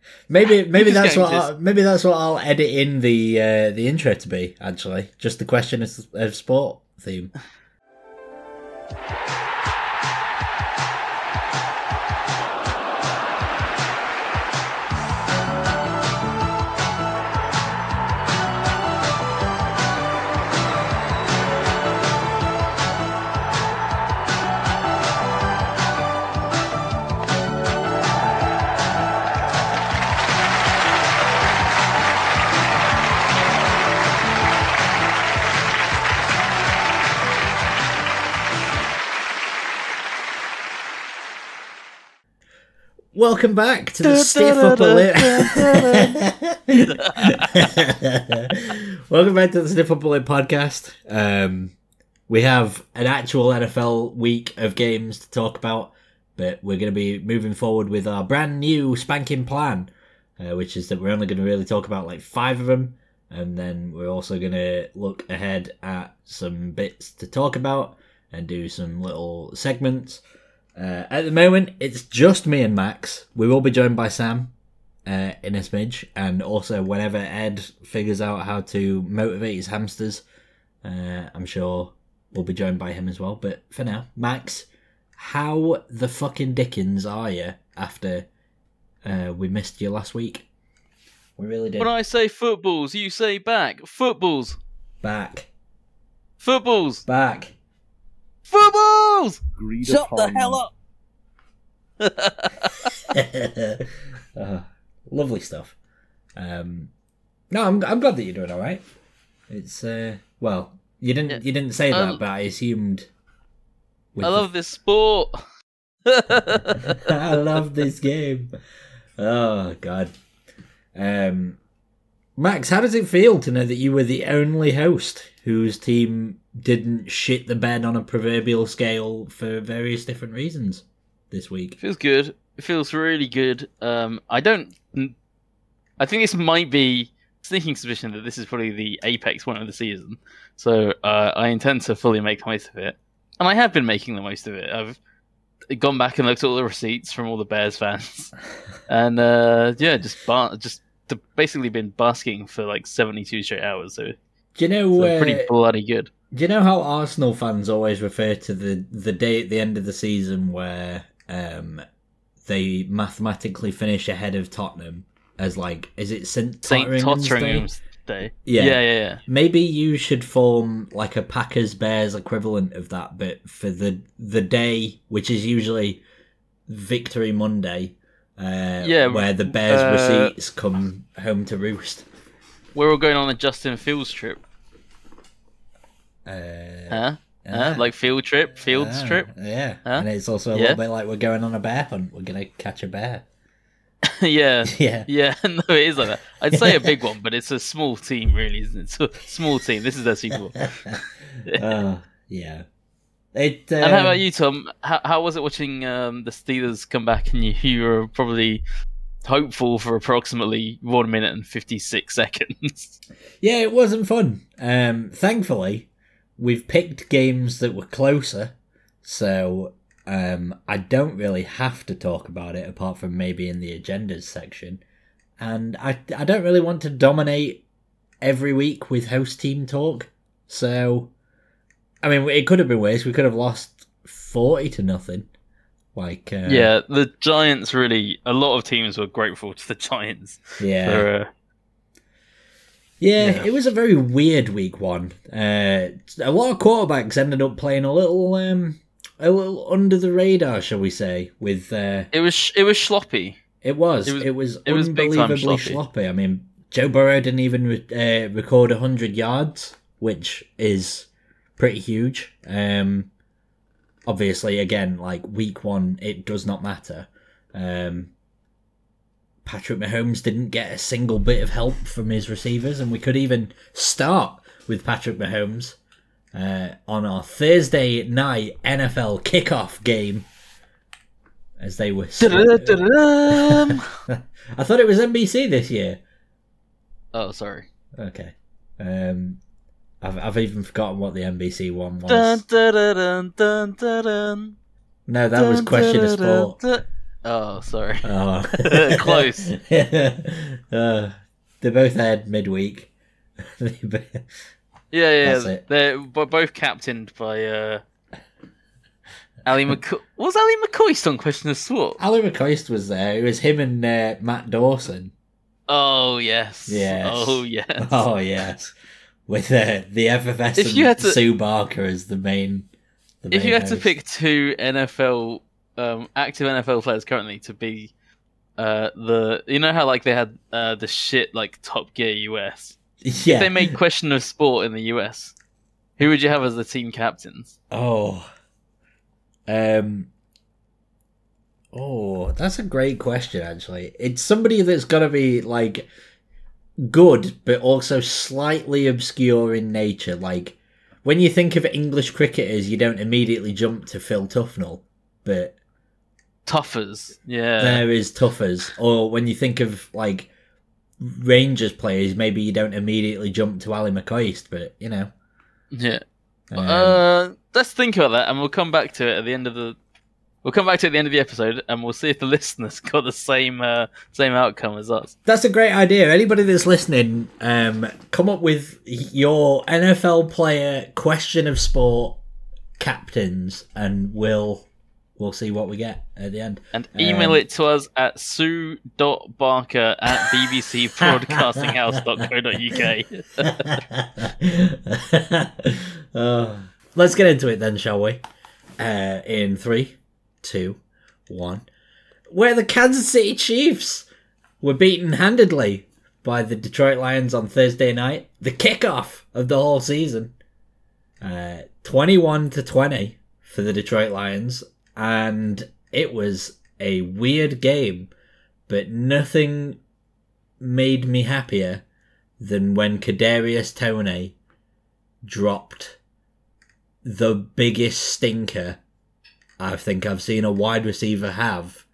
maybe that's what I'll edit in the intro to be. Actually, just the question of sport theme. Welcome back to the Stiff Upper Lip. Welcome back to the Stiff Upper Lip podcast. We have an actual NFL week of games to talk about, but we're going to be moving forward with our brand new spanking plan, which is that we're only going to really talk about like 5 of them, and then we're also going to look ahead at some bits to talk about and do some little segments. At the moment, it's just me and Max. We will be joined by Sam in a smidge, and also whenever Ed figures out how to motivate his hamsters, I'm sure we'll be joined by him as well. But for now, Max, how the fucking dickens are you after we missed you last week? We really did. When I say footballs, you say back. Footballs. Back. Footballs. Back. Footballs! Shut the hell up! Lovely stuff. No, I'm glad that you're doing all right. It's well, you didn't say that, but I assumed. I love this sport. I love this game. Oh God, Max, how does it feel to know that you were the only host whose team didn't shit the bed on a proverbial scale for various different reasons this week? It feels good. It feels really good. I think this might be sneaking suspicion that this is probably the apex point of the season. So I intend to fully make the most of it. And I have been making the most of it. I've gone back and looked at all the receipts from all the Bears fans. And just basically been basking for like 72 straight hours. So do you know pretty bloody good. Do you know how Arsenal fans always refer to the day at the end of the season where they mathematically finish ahead of Tottenham as like, is it St. Totteringham's Day? Yeah. Maybe you should form like a Packers-Bears equivalent of that, but for the day, which is usually Victory Monday, where the Bears receipts come home to roost. We're all going on a Justin Fields trip. Like fields trip? Yeah. And it's also a little bit like we're going on a bear hunt. We're going to catch a bear. Yeah. Yeah. No, it is like that. I'd say a big one, but it's a small team, really, isn't it? It's a small team. This is their Super Bowl. Yeah. And how about you, Tom? How was it watching the Steelers come back and you were probably hopeful for approximately 1 minute and 56 seconds? Yeah, it wasn't fun. Thankfully, we've picked games that were closer, so I don't really have to talk about it apart from maybe in the agendas section. And I don't really want to dominate every week with host team talk. So, I mean, it could have been worse. We could have lost 40-0. The Giants really. A lot of teams were grateful to the Giants. Yeah. It was a very weird week one. A lot of quarterbacks ended up playing a little under the radar, shall we say? With it was sloppy. It was unbelievably sloppy. I mean, Joe Burrow didn't even record 100 yards, which is pretty huge. Obviously, again, like week one, it does not matter. Patrick Mahomes didn't get a single bit of help from his receivers, and we could even start with Patrick Mahomes on our Thursday night NFL kickoff game, as they were. I thought it was NBC this year. Oh, sorry. Okay. I've even forgotten what the NBC one was. Dun, dun, dun, dun, dun, dun. No, that was Question of Sport. Oh, sorry. Oh. Close. They both aired midweek. Yeah. That's it. They're both captained by Ali McCoy. Was Ali McCoy on Question of Sport? Ali McCoist was there. It was him and Matt Dawson. Oh yes. Yes. Oh yes. Oh yes. With the effervescent If you had to- Sue Barker as the main. If you had to host. pick two NFL active NFL players currently to be you know how like they had the shit like Top Gear US. Yeah. If they made Question of Sport in the US, who would you have as the team captains? Oh, that's a great question. Actually, it's somebody that's got to be like good, but also slightly obscure in nature. Like when you think of English cricketers, you don't immediately jump to Phil Tufnell, but Tuffers, yeah. there is Tuffers. Or when you think of like Rangers players, maybe you don't immediately jump to Ali McCoist, but you know. Yeah. Um, Let's think about that, and we'll come back to it at the end of the. We'll come back to it at the end of the episode, and we'll see if the listeners got the same outcome as us. That's a great idea. Anybody that's listening, come up with your NFL player question of sport captains, and we'll see what we get at the end. And email it to us at sue.barker@bbcbroadcastinghouse.co.uk. Let's get into it then, shall we? In 3, 2, 1. Where the Kansas City Chiefs were beaten handedly by the Detroit Lions on Thursday night, the kickoff of the whole season. 21-20 for the Detroit Lions, and it was a weird game, but nothing made me happier than when Kadarius Toney dropped the biggest stinker I think I've seen a wide receiver have.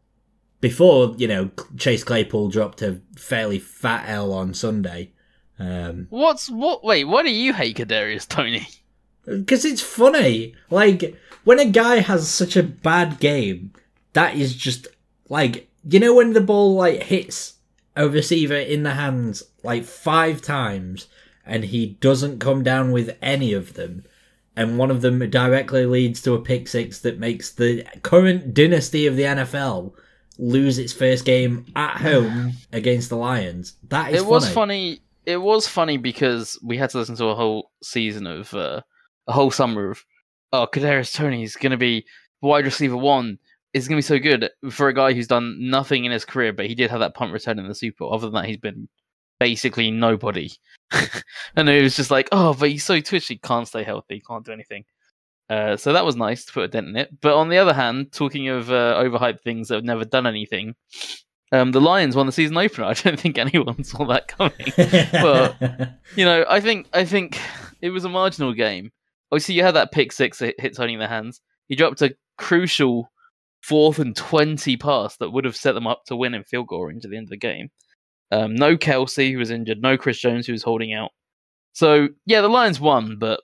Before, Chase Claypool dropped a fairly fat L on Sunday. Wait, why do you hate Kadarius Toney? Because it's funny. Like, when a guy has such a bad game, that is just, like, when the ball, like, hits a receiver in the hands, like, 5 times, and he doesn't come down with any of them, and one of them directly leads to a pick six that makes the current dynasty of the NFL lose its first game at home against the Lions. That is funny. It was funny because we had to listen to a whole season of a whole summer of Kadarius Toney is going to be wide receiver 1. Is going to be so good for a guy who's done nothing in his career, but he did have that punt return in the Super Bowl. Other than that, he's been basically nobody. And it was just like, but he's so twitchy, can't stay healthy, can't do anything. So that was nice to put a dent in it. But on the other hand, talking of overhyped things that have never done anything, the Lions won the season opener. I don't think anyone saw that coming. But I think it was a marginal game. Obviously, you had that pick six that hit Tony in the hands. He dropped a crucial 4th and 20 pass that would have set them up to win in field goal range at the end of the game. No Kelsey, who was injured. No Chris Jones, who was holding out. So, yeah, the Lions won, but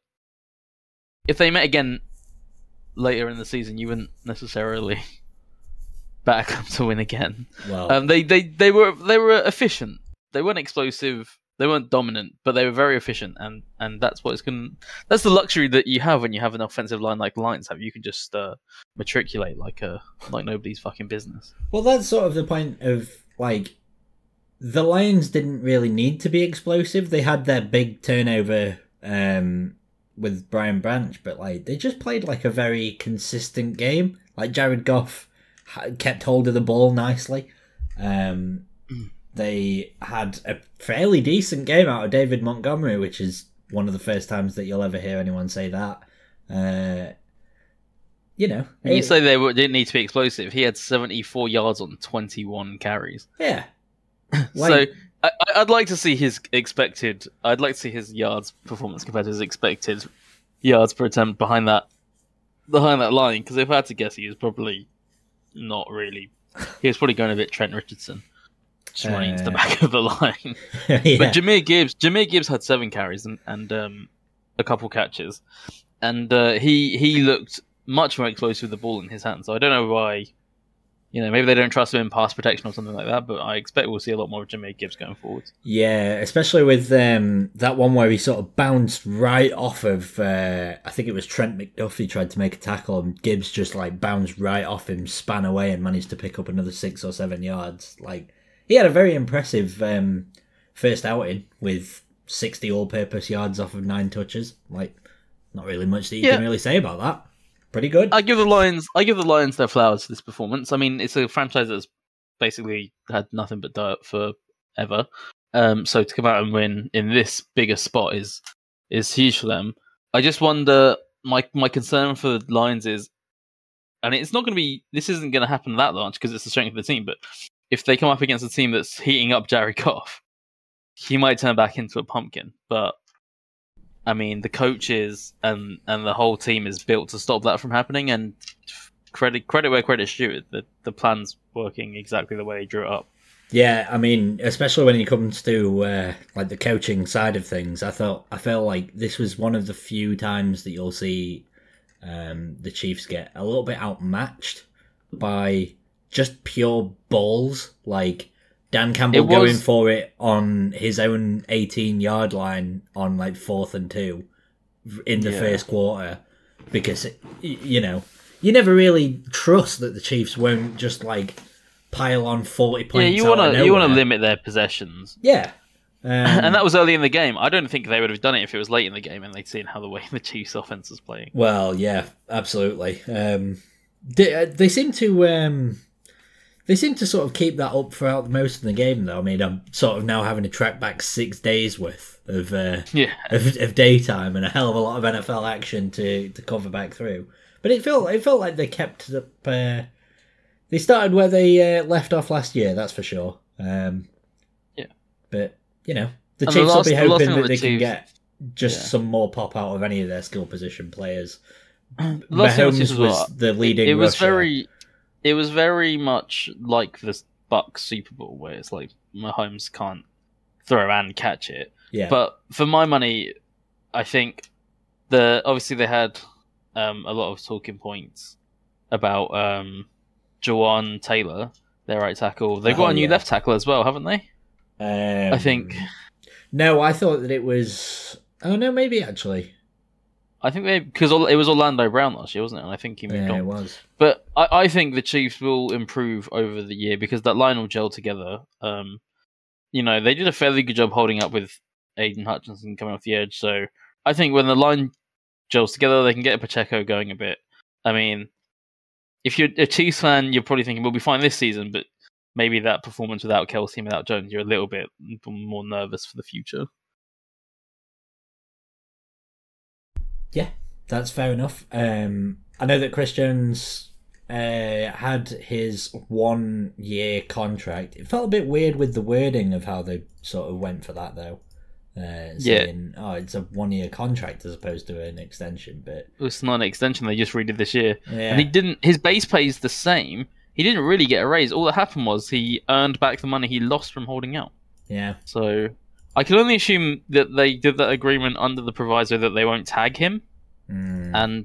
if they met again later in the season, you wouldn't necessarily back them to win again. Wow. They were efficient. They weren't explosive. They weren't dominant, but they were very efficient, and that's what it's going. That's the luxury that you have when you have an offensive line like the Lions have. You can just matriculate like nobody's fucking business. Well, that's sort of the point of like. The Lions didn't really need to be explosive. They had their big turnover with Brian Branch, but like they just played like a very consistent game. Like Jared Goff kept hold of the ball nicely. They had a fairly decent game out of David Montgomery, which is one of the first times that you'll ever hear anyone say that. You say they didn't need to be explosive. He had 74 yards on 21 carries. Yeah. So I'd like to see his expected. I'd like to see his yards performance compared to his expected yards per attempt behind that line. Because if I had to guess, he was probably not really. He was probably going a bit Trent Richardson, just running into the back of the line. Yeah. But Jahmyr Gibbs had 7 carries and a couple catches, and he looked much more explosive with the ball in his hands. So I don't know why. maybe they don't trust him in pass protection or something like that. But I expect we'll see a lot more of Jahmyr Gibbs going forward. Yeah, especially with that one where he sort of bounced right off of, I think it was Trent McDuffie tried to make a tackle and Gibbs just like bounced right off him, span away and managed to pick up another 6 or 7 yards. Like, he had a very impressive first outing with 60 all-purpose yards off of 9 touches. Like, not really much that you can really say about that. Pretty good. I give the Lions their flowers for this performance. I mean, it's a franchise that's basically had nothing but dirt forever. So to come out and win in this bigger spot is huge for them. I just wonder. My concern for the Lions is, and it's not going to be. This isn't going to happen that large because it's the strength of the team. But if they come up against a team that's heating up Jared Goff, he might turn back into a pumpkin. But I mean, the coaches and the whole team is built to stop that from happening. And credit where credit's due. The plan's working exactly the way he drew it up. Yeah, I mean, especially when it comes to like the coaching side of things, I felt like this was one of the few times that you'll see the Chiefs get a little bit outmatched by just pure balls. Like Dan Campbell going for it on his own 18-yard line on like 4th and 2 in the first quarter, because you never really trust that the Chiefs won't just like pile on 40 points. Yeah, you want to limit their possessions. Yeah, and that was early in the game. I don't think they would have done it if it was late in the game and they'd seen how the way the Chiefs' offense was playing. Well, yeah, absolutely. They seem to. They seem to sort of keep that up throughout most of the game, though. I mean, I'm sort of now having to track back 6 days worth of daytime and a hell of a lot of NFL action to cover back through. But it felt like they kept up. They started where they left off last year, that's for sure. But the Chiefs will be hoping that they can get some more pop out of any of their skill position players. Mahomes was the leading rusher. It was very much like the Bucs Super Bowl, where it's like Mahomes can't throw and catch it. Yeah. But for my money, I think obviously they had a lot of talking points about Jawan Taylor, their right tackle. They've got a new left tackle as well, haven't they? I think. No, I thought that it was. Oh no, maybe actually. I think because it was Orlando Brown last year, wasn't it? And I think he moved on. Yeah, it was. But I think the Chiefs will improve over the year because that line will gel together. They did a fairly good job holding up with Aiden Hutchinson coming off the edge. So I think when the line gels together, they can get Pacheco going a bit. I mean, if you're a Chiefs fan, you're probably thinking we'll be fine this season, but maybe that performance without Kelsey and without Jones, you're a little bit more nervous for the future. Yeah, that's fair enough. I know that Chris Jones had his 1-year contract. It felt a bit weird with the wording of how they sort of went for that, though. Saying, it's a 1-year contract as opposed to an extension. But it's not an extension, they just redid this year. Yeah. And his base pay is the same. He didn't really get a raise. All that happened was he earned back the money he lost from holding out. Yeah. So I can only assume that they did that agreement under the proviso that they won't tag him, and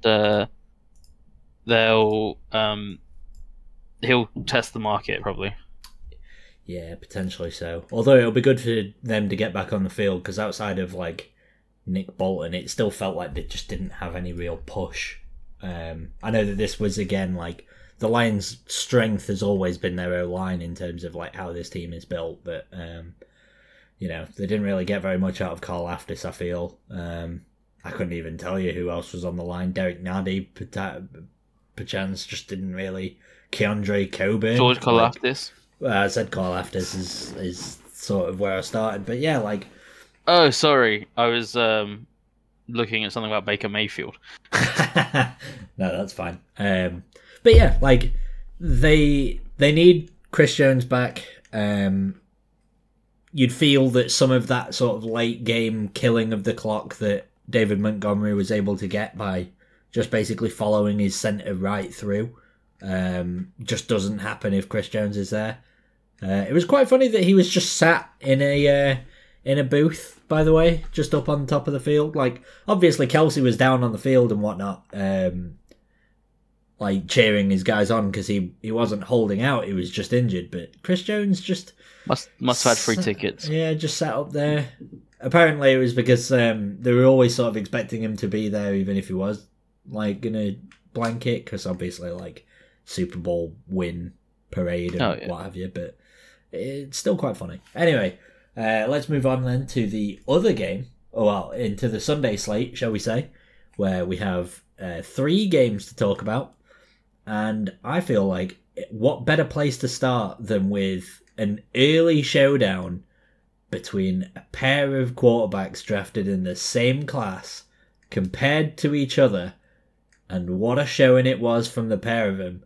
he'll test the market probably. Yeah, potentially so. Although it'll be good for them to get back on the field because outside of like Nick Bolton, it still felt like they just didn't have any real push. I know that this was again like the Lions' strength has always been their O-line in terms of like how this team is built, but they didn't really get very much out of Carl Aftis, I feel. I couldn't even tell you who else was on the line. Derek Nardi, perchance, just didn't really. Keandre Coburn. George Karlaftis. I said Karlaftis is sort of where I started, but yeah, like. Oh, sorry, I was looking at something about Baker Mayfield. No, that's fine. But yeah, like they need Chris Jones back. You'd feel that some of that sort of late game killing of the clock that David Montgomery was able to get by just basically following his centre right through just doesn't happen if Chris Jones is there. It was quite funny that he was just sat in a booth, by the way, just up on top of the field. Like, obviously Kelsey was down on the field and whatnot, like cheering his guys on because he wasn't holding out; he was just injured. But Chris Jones just must have had free tickets. Yeah, just sat up there. Apparently, it was because they were always sort of expecting him to be there, even if he was like gonna blanket, because obviously like Super Bowl win parade and what have you. But it's still quite funny. Anyway, let's move on then to the other game. Well, into the Sunday slate, shall we say, where we have 3 games to talk about. And I feel like what better place to start than with an early showdown between a pair of quarterbacks drafted in the same class, compared to each other, and what a showing it was from the pair of them.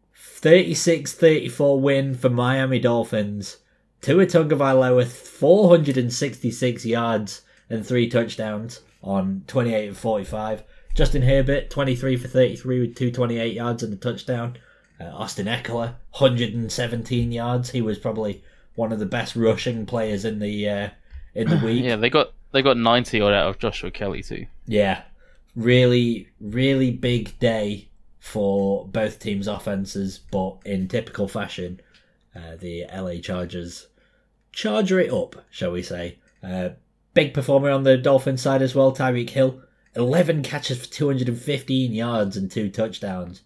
36-34 win for Miami Dolphins. Tua Tagovailoa 466 yards and 3 touchdowns on 28 of 45. Justin Herbert 23 for 33 with 228 yards and a touchdown. Austin Eckler 117 yards. He was probably one of the best rushing players in the week. Yeah, they got 90 odd out of Joshua Kelly too. Yeah, really, really big day for both teams' offenses, but in typical fashion, the LA Chargers charger it up, shall we say. Big performer on the Dolphins side as well, Tyreek Hill. 11 catches for 215 yards and 2 touchdowns.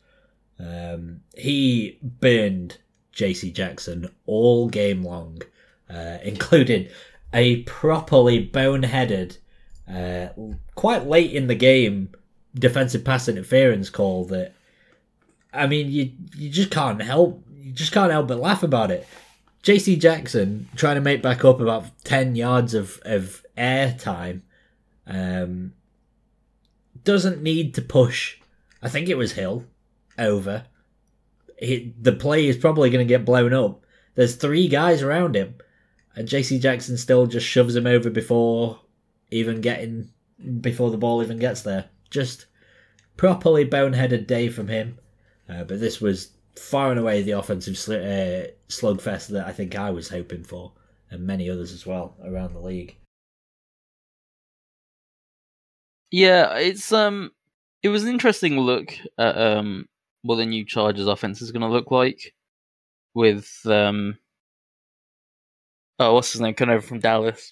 He burned JC Jackson all game long, including a properly boneheaded, quite late in the game, defensive pass interference call that, I mean, you just can't help but laugh about it. JC Jackson trying to make back up about 10 yards of air time, doesn't need to push, I think it was Hill, over. The play is probably going to get blown up. There's 3 guys around him, and JC Jackson still just shoves him over before the ball even gets there. Just properly boneheaded day from him. But this was far and away the offensive slugfest that I think I was hoping for, and many others as well around the league. Yeah, it was an interesting look at what the new Chargers offense is going to look like with what's his name coming over from Dallas.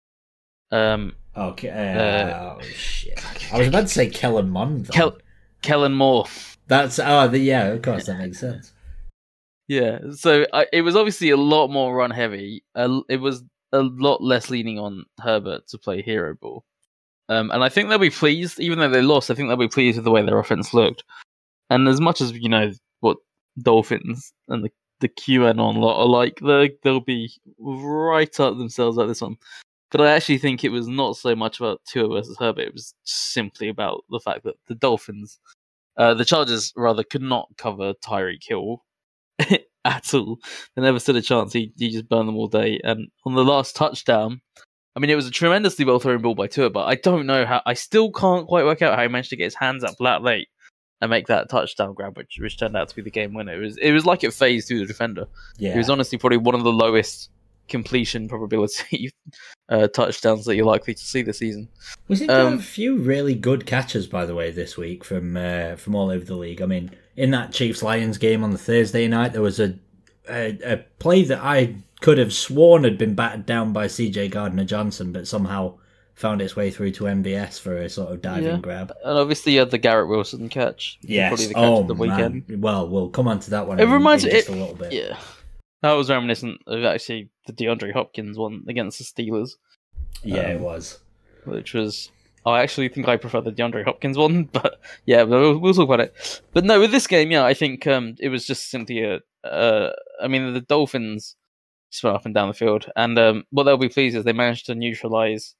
Okay. Shit. I was about to say Kellen Mond. Kellen Moore. That's of course that makes sense. Yeah, so it was obviously a lot more run heavy. It was a lot less leaning on Herbert to play hero ball. And I think they'll be pleased, even though they lost. I think they'll be pleased with the way their offense looked. And as much as what Dolphins and the QAnon lot are like, they'll be right up themselves like this one. But I actually think it was not so much about Tua versus Herbert. It was simply about the fact that the Chargers rather, could not cover Tyreek Hill at all. They never stood a chance. He just burned them all day. And on the last touchdown, I mean, it was a tremendously well thrown ball by Tua, but I don't know how. I still can't quite work out how he managed to get his hands up that late and make that touchdown grab, which turned out to be the game winner. It was like it phased through the defender. Yeah. It was honestly probably one of the lowest completion probability touchdowns that you're likely to see this season. We seem to have a few really good catches, by the way, this week from all over the league. I mean, in that Chiefs-Lions game on the Thursday night, there was a play that I could have sworn had been batted down by CJ Gardner-Johnson, but somehow found its way through to MVS for a sort of diving grab. And obviously you had the Garrett Wilson catch. Yes. Probably the catch of the weekend. Man. Well, we'll come on to that one it reminds in me just a little bit. Yeah. That was reminiscent of actually the DeAndre Hopkins one against the Steelers. Yeah, it was. Which was... I actually think I prefer the DeAndre Hopkins one, but yeah, we'll talk about it. But no, with this game, yeah, I think it was just simply I mean, the Dolphins just went up and down the field, and what they'll be pleased is they managed to neutralize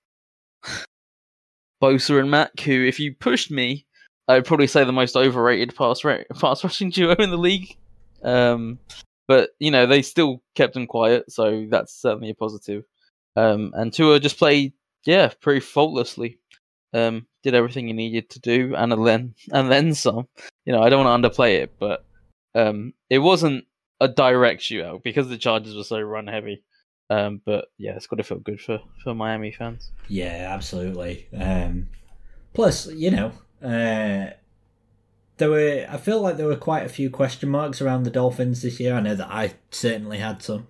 Bosa and Mack, who, if you pushed me, I would probably say the most overrated pass rushing duo in the league. But, they still kept them quiet, so that's certainly a positive. And Tua just played, pretty faultlessly. Did everything he needed to do, and then some. I don't want to underplay it, but it wasn't a direct shootout because the Chargers were so run heavy. But yeah, it's got to feel good for Miami fans. Yeah, absolutely. Plus, I feel like there were quite a few question marks around the Dolphins this year. I know that I certainly had some.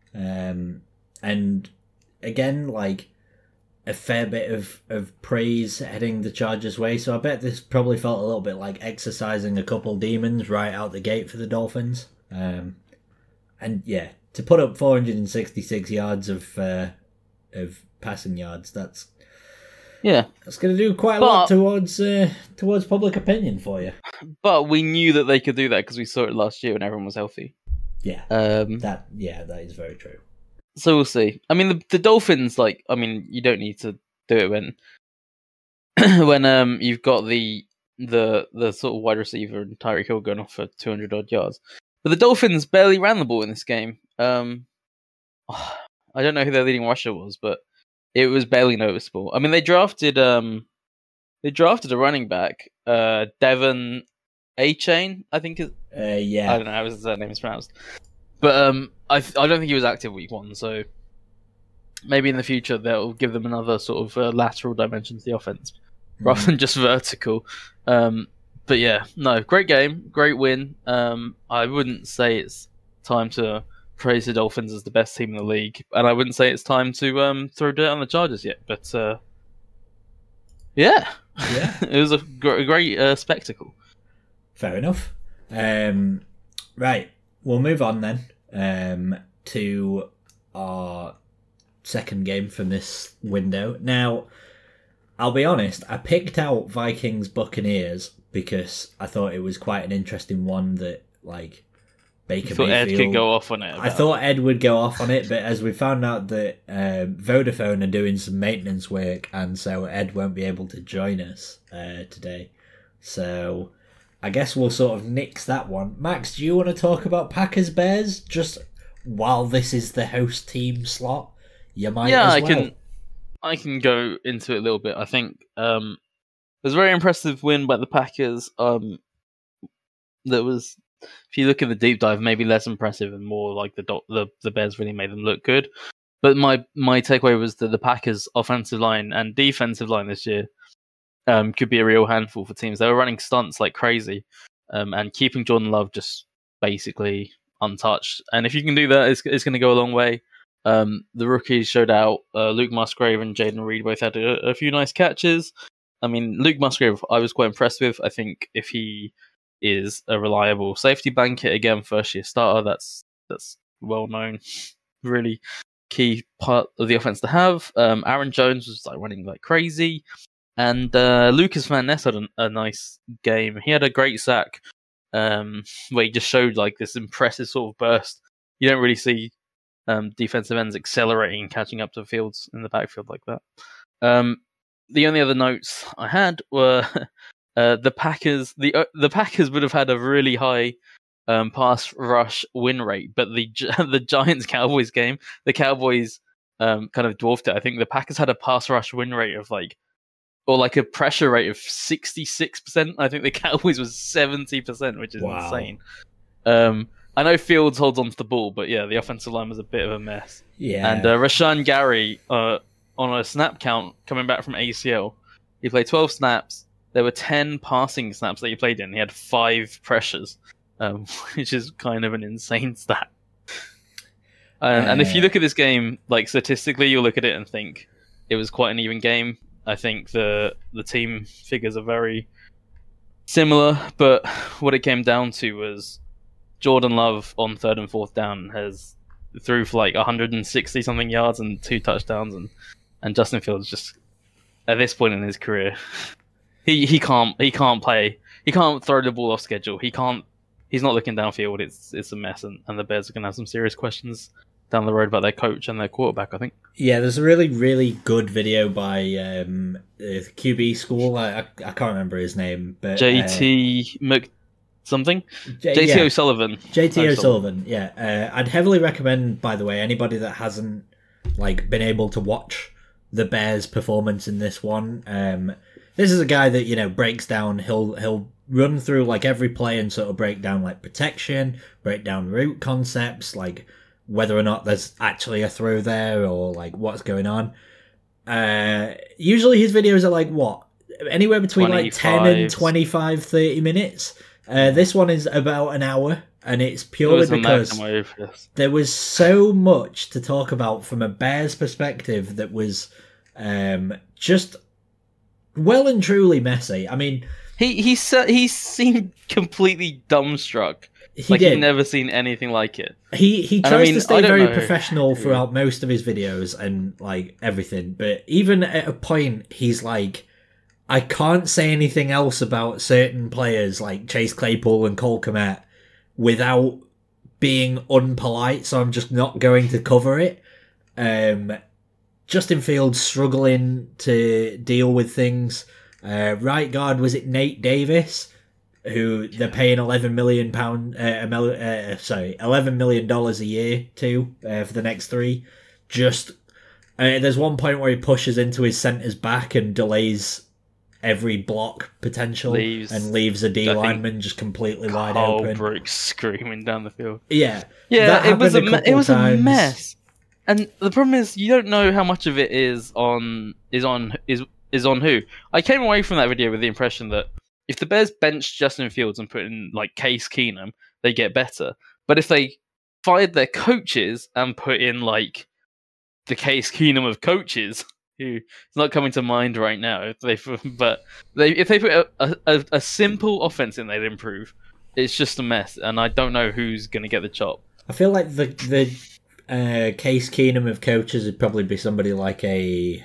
And again, like a fair bit of praise heading the Chargers' way. So I bet this probably felt a little bit like exercising a couple demons right out the gate for the Dolphins. And yeah, to put up 466 yards of passing yards, that's going to do quite a lot towards public opinion for you. But we knew that they could do that because we saw it last year when everyone was healthy. Yeah, that is very true. So we'll see. I mean, the Dolphins, you don't need to do it when when you've got the sort of wide receiver and Tyreek Hill going off for 200 odd yards. But the Dolphins barely ran the ball in this game. I don't know who their leading rusher was, but it was barely noticeable. I mean, they drafted a running back, Devon Achane, I think. Yeah. I don't know how his name is pronounced. But I don't think he was active week 1, so maybe in the future they'll give them another sort of lateral dimension to the offense rather than just vertical. But yeah, no, great game, great win. I wouldn't say it's time to praise the Dolphins as the best team in the league, and I wouldn't say it's time to throw dirt on the Chargers yet. But yeah, it was a great spectacle. Fair enough. Right. We'll move on then to our second game from this window. Now, I'll be honest, I picked out Vikings Buccaneers because I thought it was quite an interesting one that, like, Baker Mayfield... Ed could go off on it. I thought Ed would go off on it, but as we found out that Vodafone are doing some maintenance work, and so Ed won't be able to join us today. So... I guess we'll sort of nix that one. Max, do you want to talk about Packers Bears just while this is the host team slot? You might as well. I can go into it a little bit. I think it was a very impressive win by the Packers. That was, if you look at the deep dive, maybe less impressive and more like the Bears really made them look good. But my takeaway was that the Packers' offensive line and defensive line this year could be a real handful for teams. They were running stunts like crazy, and keeping Jordan Love just basically untouched. And if you can do that, it's going to go a long way. The rookies showed out. Luke Musgrave and Jaden Reed both had a few nice catches. I mean, Luke Musgrave, I was quite impressed with. I think if he is a reliable safety blanket, again, first-year starter, that's well known. Really key part of the offense to have. Aaron Jones was running like crazy. And Lucas Van Ness had a nice game. He had a great sack where he just showed like this impressive sort of burst. You don't really see defensive ends accelerating and catching up to fields in the backfield like that. The only other notes I had were the Packers. The Packers would have had a really high pass rush win rate, but the Giants-Cowboys game, the Cowboys kind of dwarfed it. I think the Packers had a pass rush win rate of a pressure rate of 66%. I think the Cowboys was 70%, which is insane. I know Fields holds on to the ball, but yeah, the offensive line was a bit of a mess. Yeah. And Rashan Gary, on a snap count coming back from ACL, he played 12 snaps. There were 10 passing snaps that he played in. He had 5 pressures, which is kind of an insane stat. And if you look at this game, like statistically, you'll look at it and think it was quite an even game. I think the team figures are very similar, but what it came down to was Jordan Love on 3rd and 4th down threw for 160 something yards and 2 touchdowns, and Justin Fields just at this point in his career, he can't play, he can't throw the ball off schedule, he's not looking downfield. It's a mess, and the Bears are going to have some serious questions down the road about their coach and their quarterback, I think. Yeah, there's a really, really good video by QB School. I can't remember his name, but JT O'Sullivan. JT O'Sullivan. Yeah, I'd heavily recommend. By the way, anybody that hasn't been able to watch the Bears' performance in this one. This is a guy that breaks down. He'll run through every play and sort of break down protection, break down route concepts, whether or not there's actually a throw there or what's going on. Usually his videos are anywhere between like 10 and 25. 25, 30 minutes. This one is about an hour, and it's purely because there was so much to talk about from a Bears perspective that was just well and truly messy. I mean, he seemed completely dumbstruck. He'd never seen anything like it. He tries to stay very professional throughout most of his videos and like everything, but even at a point he's like, I can't say anything else about certain players like Chase Claypool and Cole Kmet without being unpolite, so I'm just not going to cover it. Justin Fields struggling to deal with things. Right guard, was it Nate Davis, who they're paying $11 million a year to for the next 3. Just there's one point where he pushes into his center's back and delays every block potential and leaves a D lineman just completely wide open. Brooks screaming down the field. Yeah, it was a mess. And the problem is, you don't know how much of it is on who. I came away from that video with the impression that if the Bears bench Justin Fields and put in like Case Keenum, they get better. But if they fired their coaches and put in like the Case Keenum of coaches, who is not coming to mind right now, if they put a simple offense in, they'd improve. It's just a mess, and I don't know who's going to get the chop. I feel like the Case Keenum of coaches would probably be somebody like a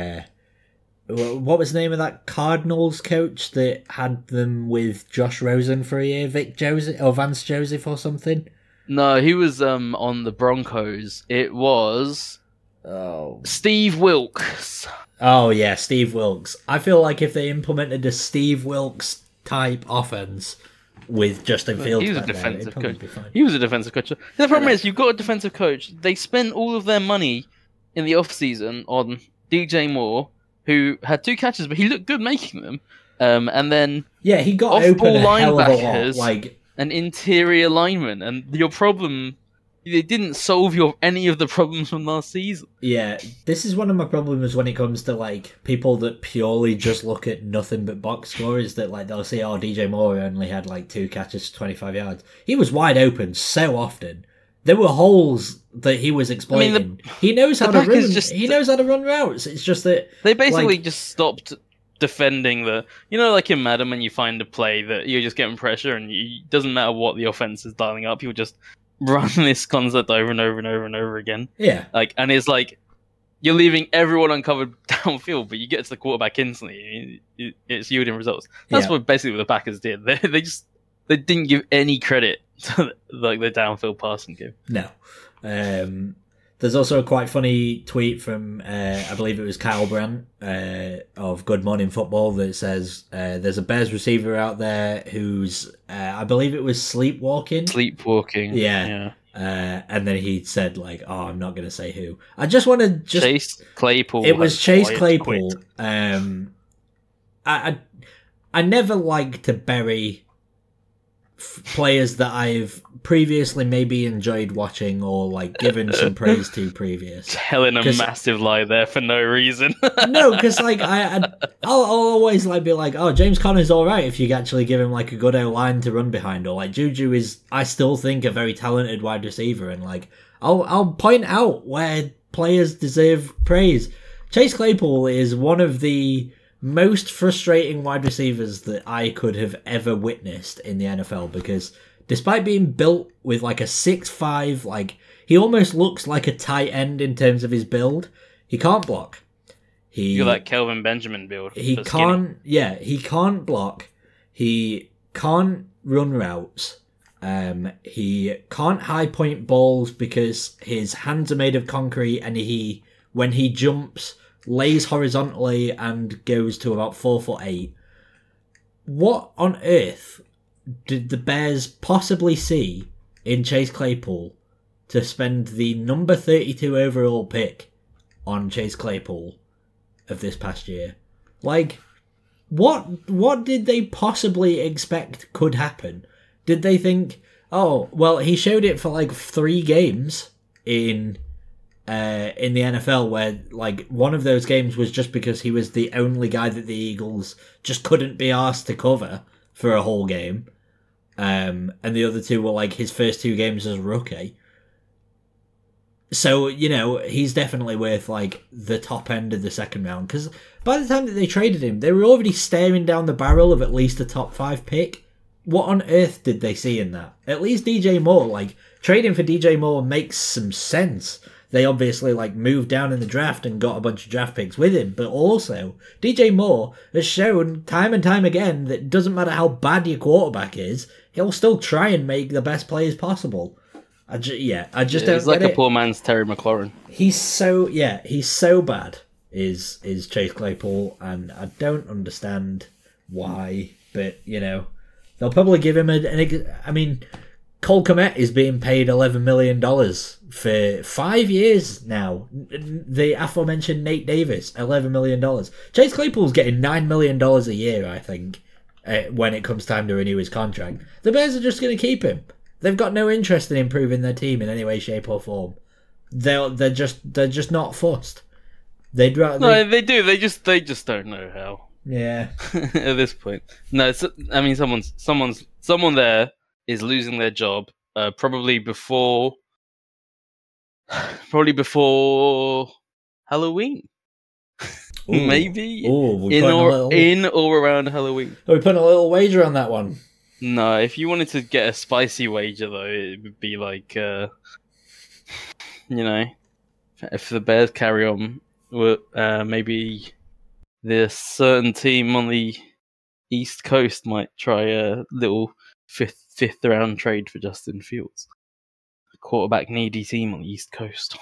what was the name of that Cardinals coach that had them with Josh Rosen for a year? Vic Joseph or Vance Joseph or something? No, he was on the Broncos. It was Steve Wilks. Oh yeah, Steve Wilks. I feel like if they implemented a Steve Wilks type offense with Justin Fields, he was a defensive coach. He was a defensive coach. The problem is, you've got a defensive coach. They spend all of their money in the off season on DJ Moore, who had 2 catches, but he looked good making them. And then he got open a hell of a lot, like an interior lineman. And your problem, they didn't solve any of the problems from last season. Yeah, this is one of my problems when it comes to like people that purely just look at nothing but box score. Is that like they'll see, DJ Moore only had like 2 catches, 25 yards. He was wide open so often. There were holes that he was exploiting. He knows how to run. He knows how to run routes. It's just that they basically just stopped defending like in Madden, when you find a play that you're just getting pressure and it doesn't matter what the offense is dialing up, you'll just run this concept over and over and over and over again. Yeah. And it's like you're leaving everyone uncovered downfield, but you get to the quarterback instantly. It's yielding results. That's what the Packers did. They didn't give any credit to like the downfield passing game. No. There's also a quite funny tweet from I believe it was Kyle Brandt of Good Morning Football that says there's a Bears receiver out there who's I believe it was sleepwalking. Yeah. And then he said like, I'm not going to say who. I just want to Chase Claypool. It was Chase Claypool. I never like to bury players that I've previously maybe enjoyed watching or like given some praise to previous. Telling a massive lie there for no reason. No, because like I'll always like be like, James Conner's all right if you actually give him like a good O-line to run behind, or like Juju is, I still think, a very talented wide receiver, and like I'll point out where players deserve praise. Chase Claypool is one of the most frustrating wide receivers that I could have ever witnessed in the NFL, because despite being built with like a 6'5", like he almost looks like a tight end in terms of his build, he can't block. You got that Kelvin Benjamin build. He can't block. He can't run routes. He can't high point balls because his hands are made of concrete, and when he jumps, lays horizontally and goes to about 4'8". What on earth did the Bears possibly see in Chase Claypool to spend the number 32 overall pick on Chase Claypool of this past year? Like, what did they possibly expect could happen? Did they think, he showed it for like 3 games in in the NFL where like one of those games was just because he was the only guy that the Eagles just couldn't be asked to cover for a whole game. And the other two were like his first two games as a rookie. So, he's definitely worth like the top end of the second round, because by the time that they traded him, they were already staring down the barrel of at least a top 5 pick. What on earth did they see in that? At least DJ Moore, like trading for DJ Moore makes some sense. They obviously like moved down in the draft and got a bunch of draft picks with him, but also DJ Moore has shown time and time again that it doesn't matter how bad your quarterback is, he'll still try and make the best plays possible. I just don't. He's like get a poor man's Terry McLaurin. He's so bad. Is Chase Claypool, and I don't understand why. But they'll probably give him I mean, Cole Kmet is being paid $11 million for 5 years now. The aforementioned Nate Davis, $11 million. Chase Claypool's getting $9 million a year, I think, when it comes time to renew his contract. The Bears are just going to keep him. They've got no interest in improving their team in any way, shape, or form. They're just not fussed. They do. They just don't know how. Yeah. At this point, no. Someone there is losing their job. Probably before Halloween. Ooh. Maybe in or around Halloween. Are we putting a little wager on that one? No, if you wanted to get a spicy wager, though, it would be like, if the Bears carry on, maybe the certain team on the East Coast might try a little fifth round trade for Justin Fields, a quarterback needy team on the East Coast.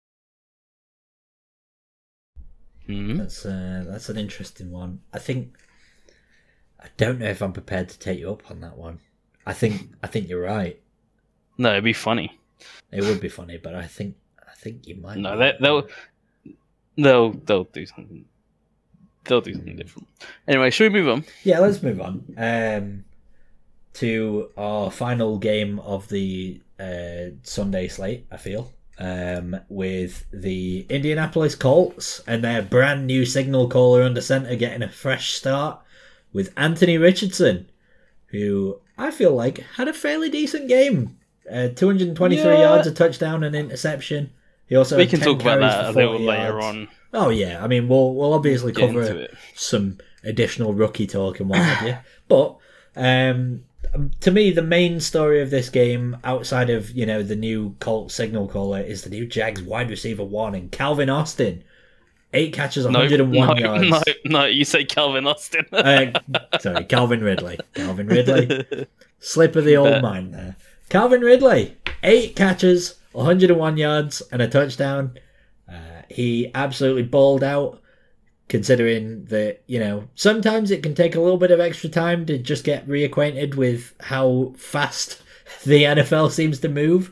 That's an interesting one. I don't know if I'm prepared to take you up on that one. I think you're right. No, it'd be funny. It would be funny, but I think you might. No, they'll do something. They'll do something different. Anyway, should we move on? Yeah, let's move on. To our final game of the Sunday slate, I feel. With the Indianapolis Colts and their brand new signal caller under center getting a fresh start with Anthony Richardson, who I feel like had a fairly decent game. 223 yards, a touchdown, and interception. He also we can talk about that a little later on. Oh yeah, I mean we'll obviously cover some additional rookie talk and what have you. But to me, the main story of this game, outside of the new Colt signal caller, is the new Jags wide receiver 1 in Calvin Austin. 8 catches, 101 yards. No, you say Calvin Austin. Sorry, Calvin Ridley. Calvin Ridley. Slip of the old mind there. Calvin Ridley, 8 catches, 101 yards, and a touchdown. He absolutely balled out, considering that, sometimes it can take a little bit of extra time to just get reacquainted with how fast the NFL seems to move.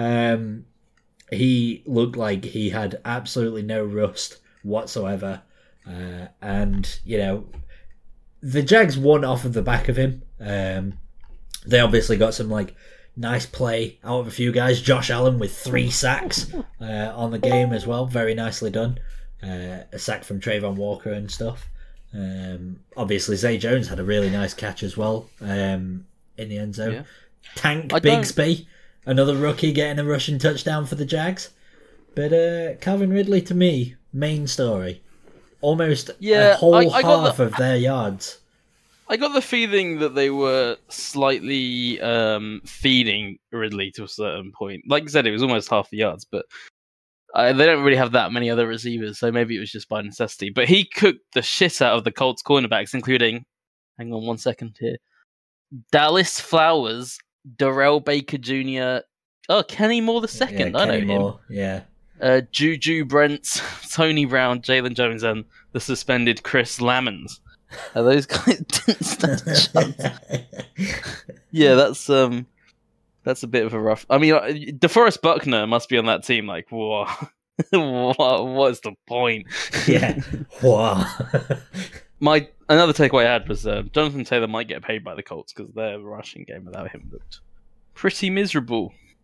He looked like he had absolutely no rust whatsoever. And, the Jags won off of the back of him. They obviously got some, nice play out of a few guys. Josh Allen with 3 sacks on the game as well. Very nicely done. A sack from Trayvon Walker and stuff. Obviously, Zay Jones had a really nice catch as well in the end zone. Yeah. Tank Bigsby, another rookie, getting a rushing touchdown for the Jags. But Calvin Ridley, to me, main story. Almost a whole half of their yards. I got the feeling that they were slightly feeding Ridley to a certain point. Like I said, it was almost half the yards, but they don't really have that many other receivers, so maybe it was just by necessity. But he cooked the shit out of the Colts cornerbacks, including, hang on 1 second here, Dallas Flowers, Darrell Baker Jr., Kenny Moore II, I know him. Yeah. Juju Brents, Tony Brown, Jalen Jones, and the suspended Chris Lamons. Those guys didn't stand a chance. Yeah, that's a bit of a rough. I mean, DeForest Buckner must be on that team. Like, whoa, what's the point? Yeah, wow. Another takeaway I had was Jonathan Taylor might get paid by the Colts because their rushing game without him looked pretty miserable.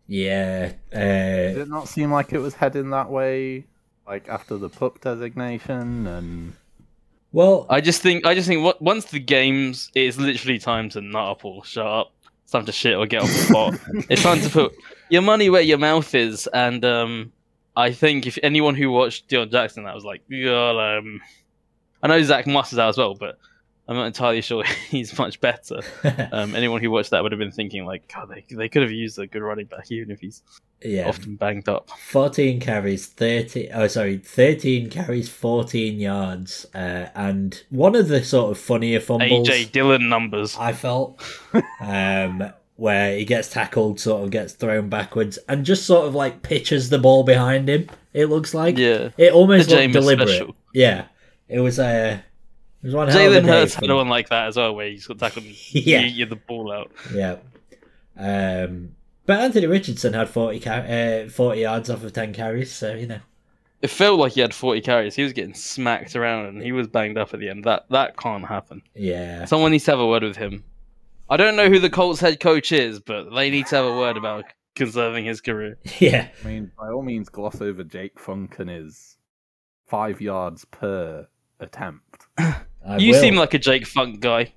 Yeah. Did it not seem like it was heading that way? Like after the pup designation and. Well, I just think once the games, it's literally time to nut up or shut up. It's time to shit or get off the pot. It's time to put your money where your mouth is. And I think if anyone who watched Deion Jackson, that was like, I know Zach Moss is out as well, but I'm not entirely sure he's much better. Anyone who watched that would have been thinking like, God, they could have used a good running back even if he's often banged up. 13 carries, 13 carries, 14 yards, and one of the sort of funnier fumbles AJ Dillon numbers. I felt, where he gets tackled, sort of gets thrown backwards, and just sort of like pitches the ball behind him. It looks like, it almost looked deliberate. Special. Yeah, it was one hell of a day. Jalen Hurts had one like that as well, where he just got tackled and you get the ball out. Yeah. But Anthony Richardson had 40 yards off of 10 carries, so, you know. It felt like he had 40 carries. He was getting smacked around and he was banged up at the end. That can't happen. Yeah. Someone needs to have a word with him. I don't know who the Colts head coach is, but they need to have a word about conserving his career. Yeah. I mean, by all means, gloss over Jake Funk and his 5 yards per attempt. You seem like a Jake Funk guy.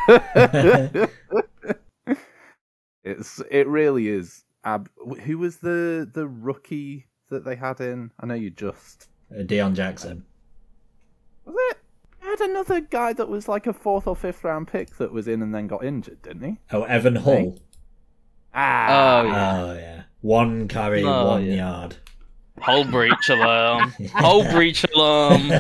It really is. Who was the rookie that they had in? I know you just Deion Jackson. Was it? I had another guy that was like a 4th or 5th round pick that was in and then got injured, didn't he? Oh, Evan Hull. Ah. Oh yeah. 1 carry, 1 yard. Hull breach alarm. Hull breach alarm.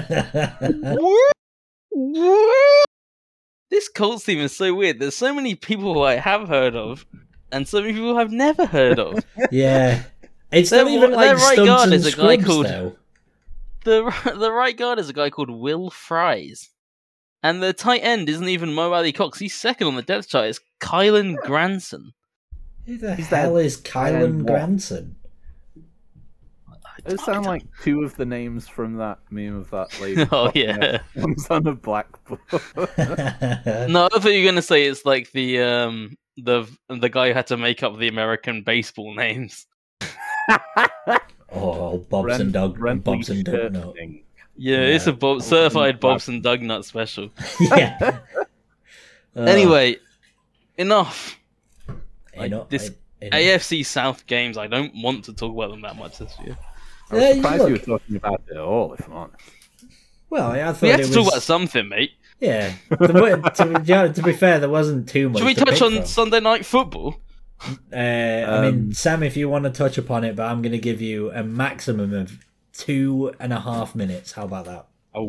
This Colts team is so weird. There's so many people who I have heard of, and so many people I've never heard of. Yeah, it's not even like right guard is a guy called the right guard is a guy called Will Fries, and the tight end isn't even Mo Ali Cox. He's second on the depth chart. It's Kylan Granson. Who the hell is Kylan Granson? It sound like 2 of the names from that meme of that lady. Oh yeah, son of Blackpool. No, I thought you were gonna say it's like the guy who had to make up the American baseball names. Oh, Bobson Dug Nut. Yeah, it's a certified Bobson Dug Nut special. Yeah. Anyway, enough. AFC South games, I don't want to talk about them that much this year. I was surprised you were talking about it at all, if I'm honest. Well, I thought we had to talk about something, mate. Yeah. To be fair, there wasn't too much. Should we touch on Sunday Night Football? I mean, Sam, if you want to touch upon it, but I'm going to give you a maximum of 2.5 minutes. How about that? I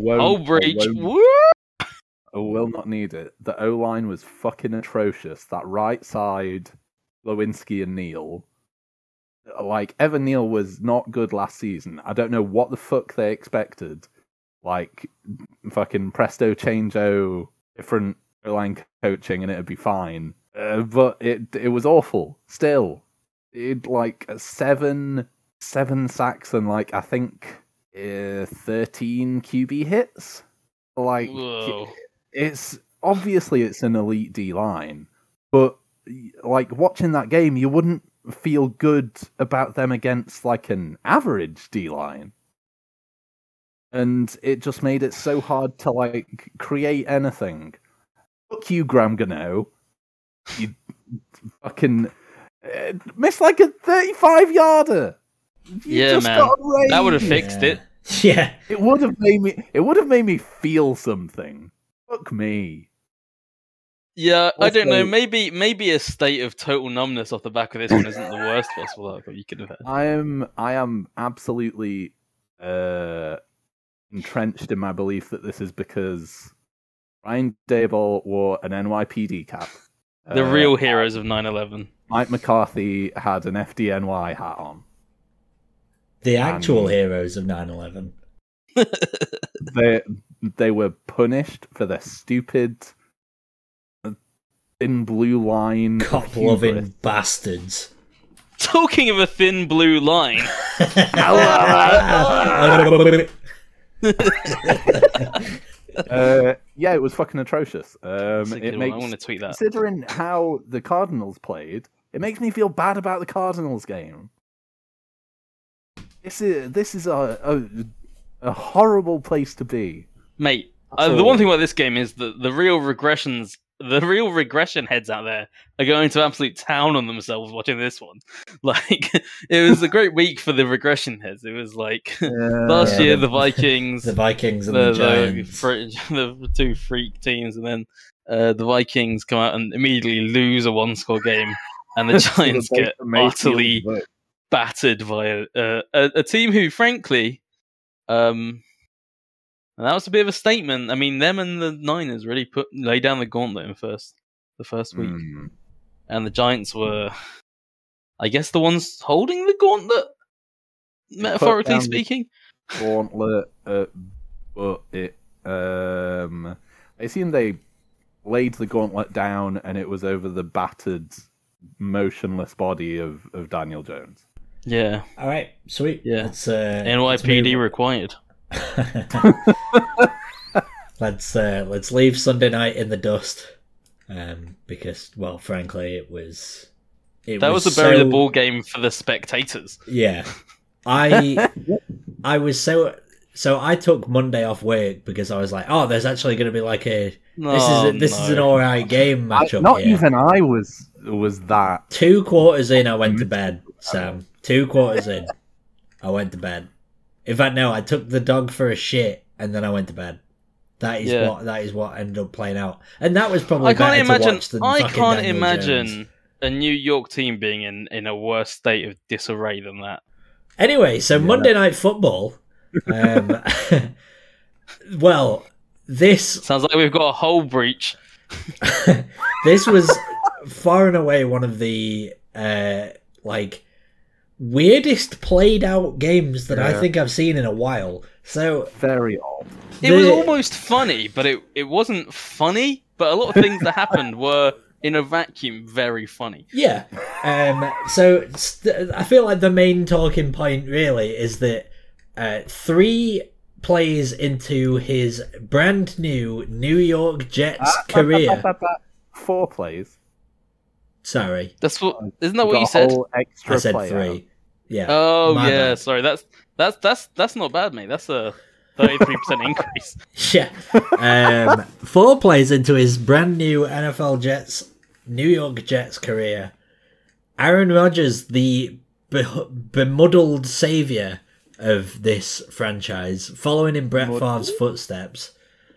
will not need it. The O-line was fucking atrocious. That right side, Lewinsky and Neal. Like, Evan Neal was not good last season. I don't know what the fuck they expected. Like, fucking presto changeo, different O-line coaching, and it'd be fine. But it was awful. Still, it like 7 sacks and like I think 13 QB hits. Like, whoa. It's obviously it's an elite D line, but like watching that game, you wouldn't feel good about them against like an average D line. And it just made it so hard to like create anything. Fuck you, Graham Gano. You fucking missed like a 35-yarder. Yeah, man. That would have fixed it. Yeah. It would have made me feel something. Fuck me. Yeah, also, I don't know. Maybe a state of total numbness off the back of this one isn't the worst possible outcome you could have had. I am absolutely entrenched in my belief that this is because Ryan Daboll wore an NYPD cap. The real heroes of 9/11. Mike McCarthy had an FDNY hat on. The actual heroes of 9/11. They were punished for their stupid thin blue line. Cop-loving bastards. Talking of a thin blue line. Yeah, it was fucking atrocious. I want to tweet that. Considering how the Cardinals played, It makes me feel bad about the Cardinals game. This is a horrible place to be. Mate, the one thing about this game is that the real regression heads out there are going to absolute town on themselves watching this one. Like, it was a great week for the regression heads. It was like last year the Vikings, and the Giants, the two freak teams, and then the Vikings come out and immediately lose a one-score game, and the Giants get utterly battered by a team who, frankly, and that was a bit of a statement. I mean, them and the Niners really laid down the gauntlet in the first week, and the Giants were, I guess, the ones holding the gauntlet, metaphorically speaking. Gauntlet, but it seemed they laid the gauntlet down, and it was over the battered, motionless body of Daniel Jones. Yeah. All right, sweet. Yeah. let's NYPD required. let's leave Sunday night in the dust, because, well, frankly, it was a bury the ball game for the spectators. Yeah, I was so I took Monday off work because I was like, oh, there's actually going to be like this is an all right game matchup. Not even I was that. 2 quarters in, I went to bed, Sam. 2 quarters in, I went to bed. In fact, no, I took the dog for a shit and then I went to bed. That is what ended up playing out, and that was probably better to watch than fucking Daniel Jones. A New York team being in a worse state of disarray than that. Anyway, so Monday Night Football. Well, this sounds like we've got a whole breach. This was far and away one of the weirdest played out games that I think I've seen in a while. So very odd. It was almost funny, but it wasn't funny. But a lot of things that happened were, in a vacuum, very funny. Yeah. So I feel like the main talking point really is that 3 plays into his brand new New York Jets career. 4 plays. Sorry. Isn't that what you said? I said 3. Yeah. Oh yeah. Sorry. That's not bad, mate. That's a 33% increase. Yeah. 4 plays into his brand new New York Jets career. Aaron Rodgers, the bemuddled savior of this franchise, following in Brett Favre's footsteps,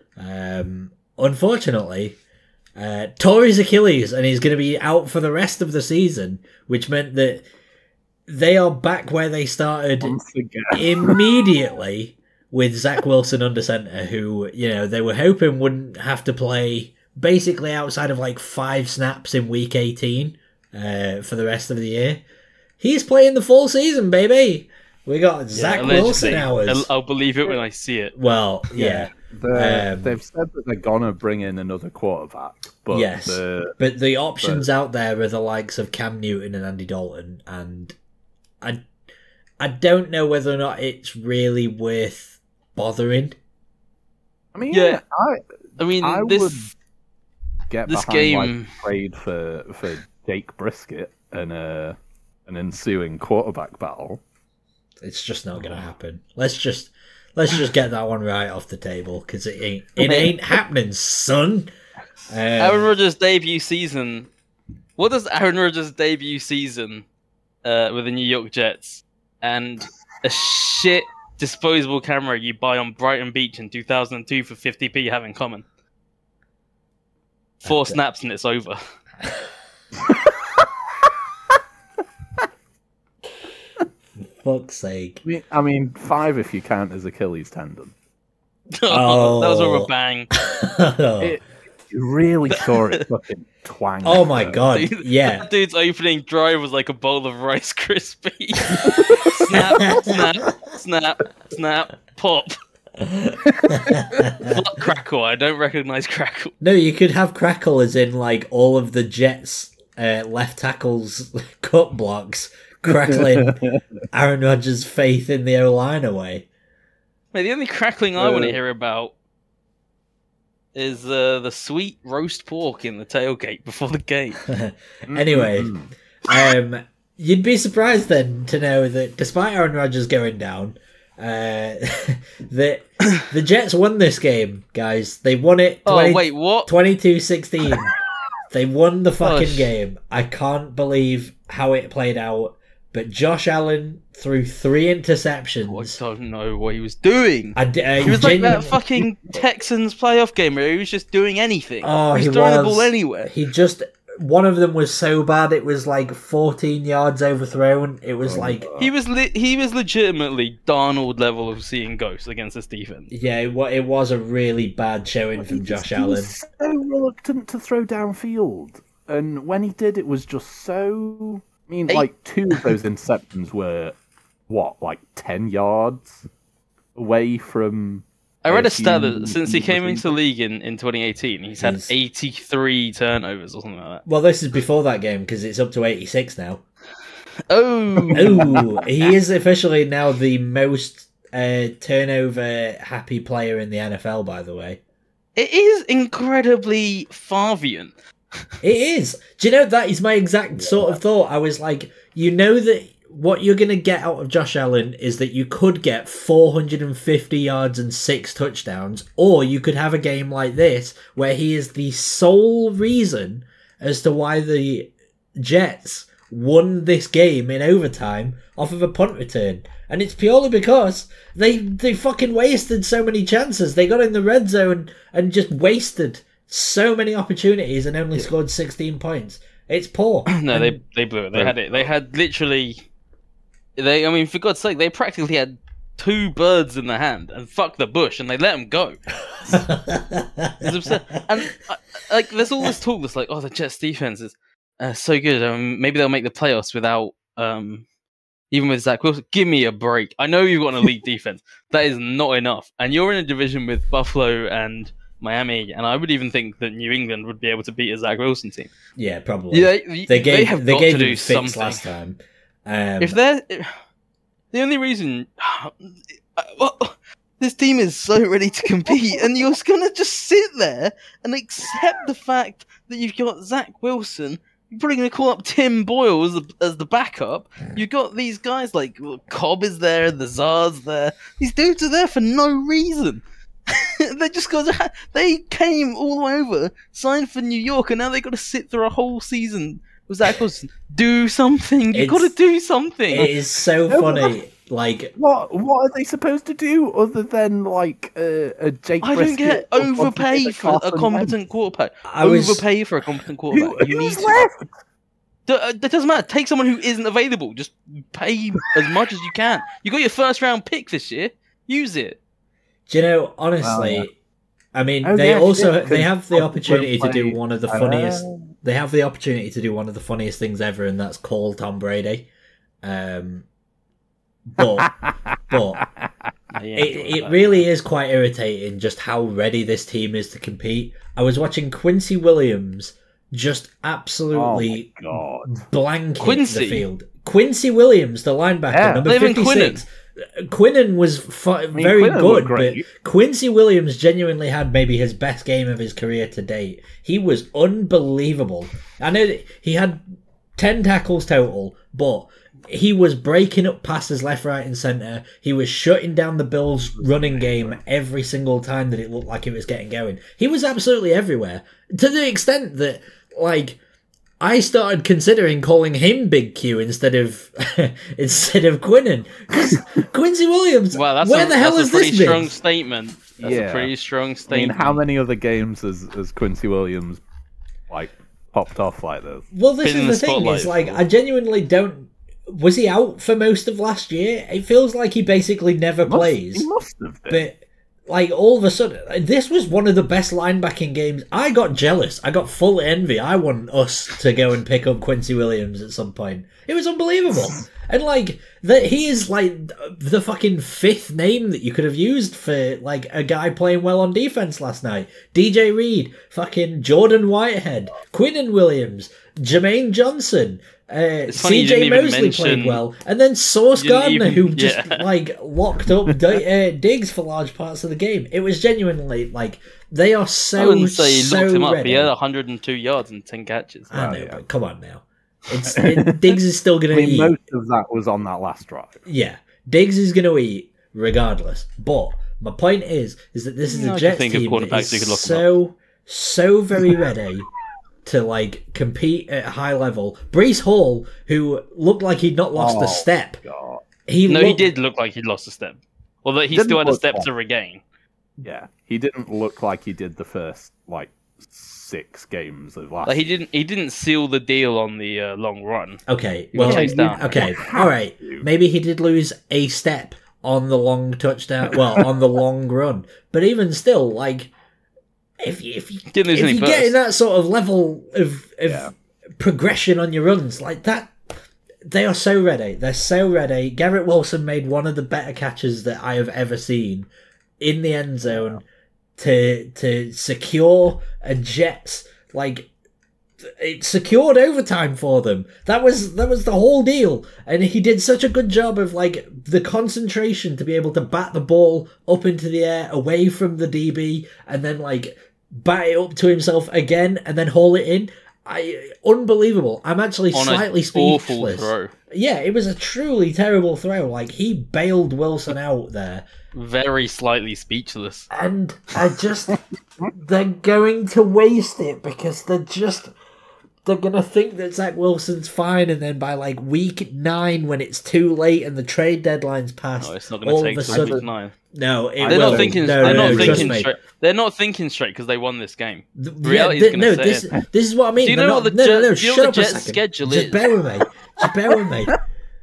unfortunately, tore his Achilles, and he's going to be out for the rest of the season, which meant that they are back where they started immediately with Zach Wilson under center, who, they were hoping wouldn't have to play basically outside of like 5 snaps in week 18 for the rest of the year. He's playing the full season, baby. We got Zach Wilson hours. I'll believe it when I see it. Well, yeah. They've said that they're gonna bring in another quarterback, but yes, but the options out there are the likes of Cam Newton and Andy Dalton, and I don't know whether or not it's really worth bothering. I mean, I would get this behind trade for Jake Brisket and an ensuing quarterback battle. It's just not going to happen. Let's just get that one right off the table, because it ain't happening, son. Aaron Rodgers' debut season. What does Aaron Rodgers' debut season with the New York Jets and a shit disposable camera you buy on Brighton Beach in 2002 for 50p have in common? 4 snaps and it's over. Fuck's sake. I mean, 5 if you count as Achilles tendon. Oh, that was over a bang. You really saw it fucking twang. Oh my god, yeah. That dude's opening drive was like a bowl of Rice Krispies. Snap, snap, snap, snap, pop. What Crackle? I don't recognise Crackle. No, you could have Crackle as in like all of the Jets' left tackles cut blocks crackling Aaron Rodgers' faith in the O-line away. Mate, the only crackling I want to hear about is the sweet roast pork in the tailgate before the game. Anyway, You'd be surprised then to know that despite Aaron Rodgers going down, that the Jets won this game, guys. They won it. What? 22-16. They won the fucking game. I can't believe how it played out. But Josh Allen threw 3 interceptions. I don't know what he was doing. He was like that fucking Texans playoff game where he was just doing anything. Oh, he was throwing the ball anywhere. One of them was so bad it was like 14 yards overthrown. It was he was legitimately Darnold level of seeing ghosts against this defense. Yeah, it was a really bad showing from Josh Allen. He was so reluctant to throw downfield, and when he did, it was just so. I mean, like 2 of those interceptions were like 10 yards away from. I read a stat that since he came into the league in 2018, he's had 83 turnovers or something like that. Well, this is before that game because it's up to 86 now. Oh, he is officially now the most turnover happy player in the NFL, by the way. It is incredibly Favian. It is. Do you know, that is my exact sort of thought. I was like, you know that what you're going to get out of Josh Allen is that you could get 450 yards and 6 touchdowns, or you could have a game like this where he is the sole reason as to why the Jets won this game in overtime off of a punt return. And it's purely because they fucking wasted so many chances. They got in the red zone and just wasted so many opportunities and only scored 16 points. It's poor. No, they blew it. They had it. They had literally. I mean, for God's sake, they practically had 2 birds in the hand and fuck the bush, and they let them go. It's absurd. And like, there's all this talk that's like, oh, the Jets' defense is so good. Maybe they'll make the playoffs without, even with Zach Wilson. Give me a break. I know you've got an elite defense. That is not enough. And you're in a division with Buffalo and Miami, and I would even think that New England would be able to beat a Zach Wilson team. Yeah, probably. Yeah, they have got to do something last time. If they're the only reason, this team is so ready to compete, and you're gonna just sit there and accept the fact that you've got Zach Wilson. You're probably gonna call up Tim Boyle as the backup. You've got these guys like Cobb is there, the Czar's there. These dudes are there for no reason. They just they came all the way over, signed for New York, and now they got to sit through a whole season. Was Zach Wilson? Do something. You've got to do something. It is so funny. Like, what are they supposed to do other than like a Jake? I don't get overpay for a competent quarterback. Overpay for a competent quarterback. Who's left? That doesn't matter. Take someone who isn't available. Just pay as much as you can. You got your 1st round pick this year. Use it. Do you know, honestly, I mean, they have the opportunity to do one of the funniest. They have the opportunity to do one of the funniest things ever, and that's call Tom Brady. But it really is quite irritating just how ready this team is to compete. I was watching Quincy Williams just absolutely blanket the field. Quincy Williams, the linebacker, number 56. Quinnen was very good, but Quincy Williams genuinely had maybe his best game of his career to date. He was unbelievable. I know that he had 10 tackles total, but he was breaking up passes left, right, and centre. He was shutting down the Bills' running game every single time that it looked like it was getting going. He was absolutely everywhere, to the extent that, like, I started considering calling him Big Q instead of Quinnen. Because Quincy Williams, where the hell has this been? That's a pretty strong statement. That's a pretty strong statement. I mean, how many other games has Quincy Williams like popped off like this? Well, this is the thing. It's like, I genuinely don't. Was he out for most of last year? It feels like he basically never plays. He must have been. But like, all of a sudden, this was one of the best linebacking games. I got jealous. I got full envy. I want us to go and pick up Quincy Williams at some point. It was unbelievable. And like, that he is like the fucking 5th name that you could have used for like a guy playing well on defense last night. DJ Reed, fucking Jordan Whitehead, Quinnen Williams, Jermaine Johnson. CJ Mosley played well, and then Sauce Gardner, who just like locked up Diggs for large parts of the game. It was genuinely like, they are so. I wouldn't say he locked him up. Ready. He had 102 yards and 10 catches. I know, but come on now. Diggs is still going I to mean, eat. most of that was on that last drive. Yeah, Diggs is going to eat regardless. But my point is that this is a I can Jets think of team that quarterbacks who could lock is so very ready to like compete at a high level. Brees Hall, who looked like he'd not lost a step, God. He did look like he'd lost a step. Although he Didn't still had a look step like- to regain. Yeah, he didn't look like he did the first 6 games of last. Like he didn't seal the deal on the long run. Okay, He was well, chased down. okay, all right. Maybe he did lose a step on the long touchdown. Well, on the long run, but even still, like, if you Didn't lose any if you get first. in that sort of level of Yeah. progression on your runs like that, they are so ready. They're so ready. Garrett Wilson made one of the better catches that I have ever seen in the end zone to secure a Jets, like, it secured overtime for them. That was the whole deal, and he did such a good job of like the concentration to be able to bat the ball up into the air away from the DB and then like bat it up to himself again and then haul it in. Unbelievable. I'm actually On slightly an awful speechless. throw. Yeah, it was a truly terrible throw. Like, he bailed Wilson out there. Very slightly speechless. And they're going to waste it because they're going to think that Zach Wilson's fine, and then by like week 9, when it's too late and the trade deadline's passed, No, it's not going all to of take a till sudden, week 9. no, it They're will. not thinking. No, they're no, not no, trust thinking me. straight. They're not thinking straight because they won this game. Yeah, Reality's gonna no, set in. this is what I mean. Do you They're know not, what the no, no, no, Jets- do you know shut what up the a Jets' second. schedule Just is? bear with me. Just bear with me.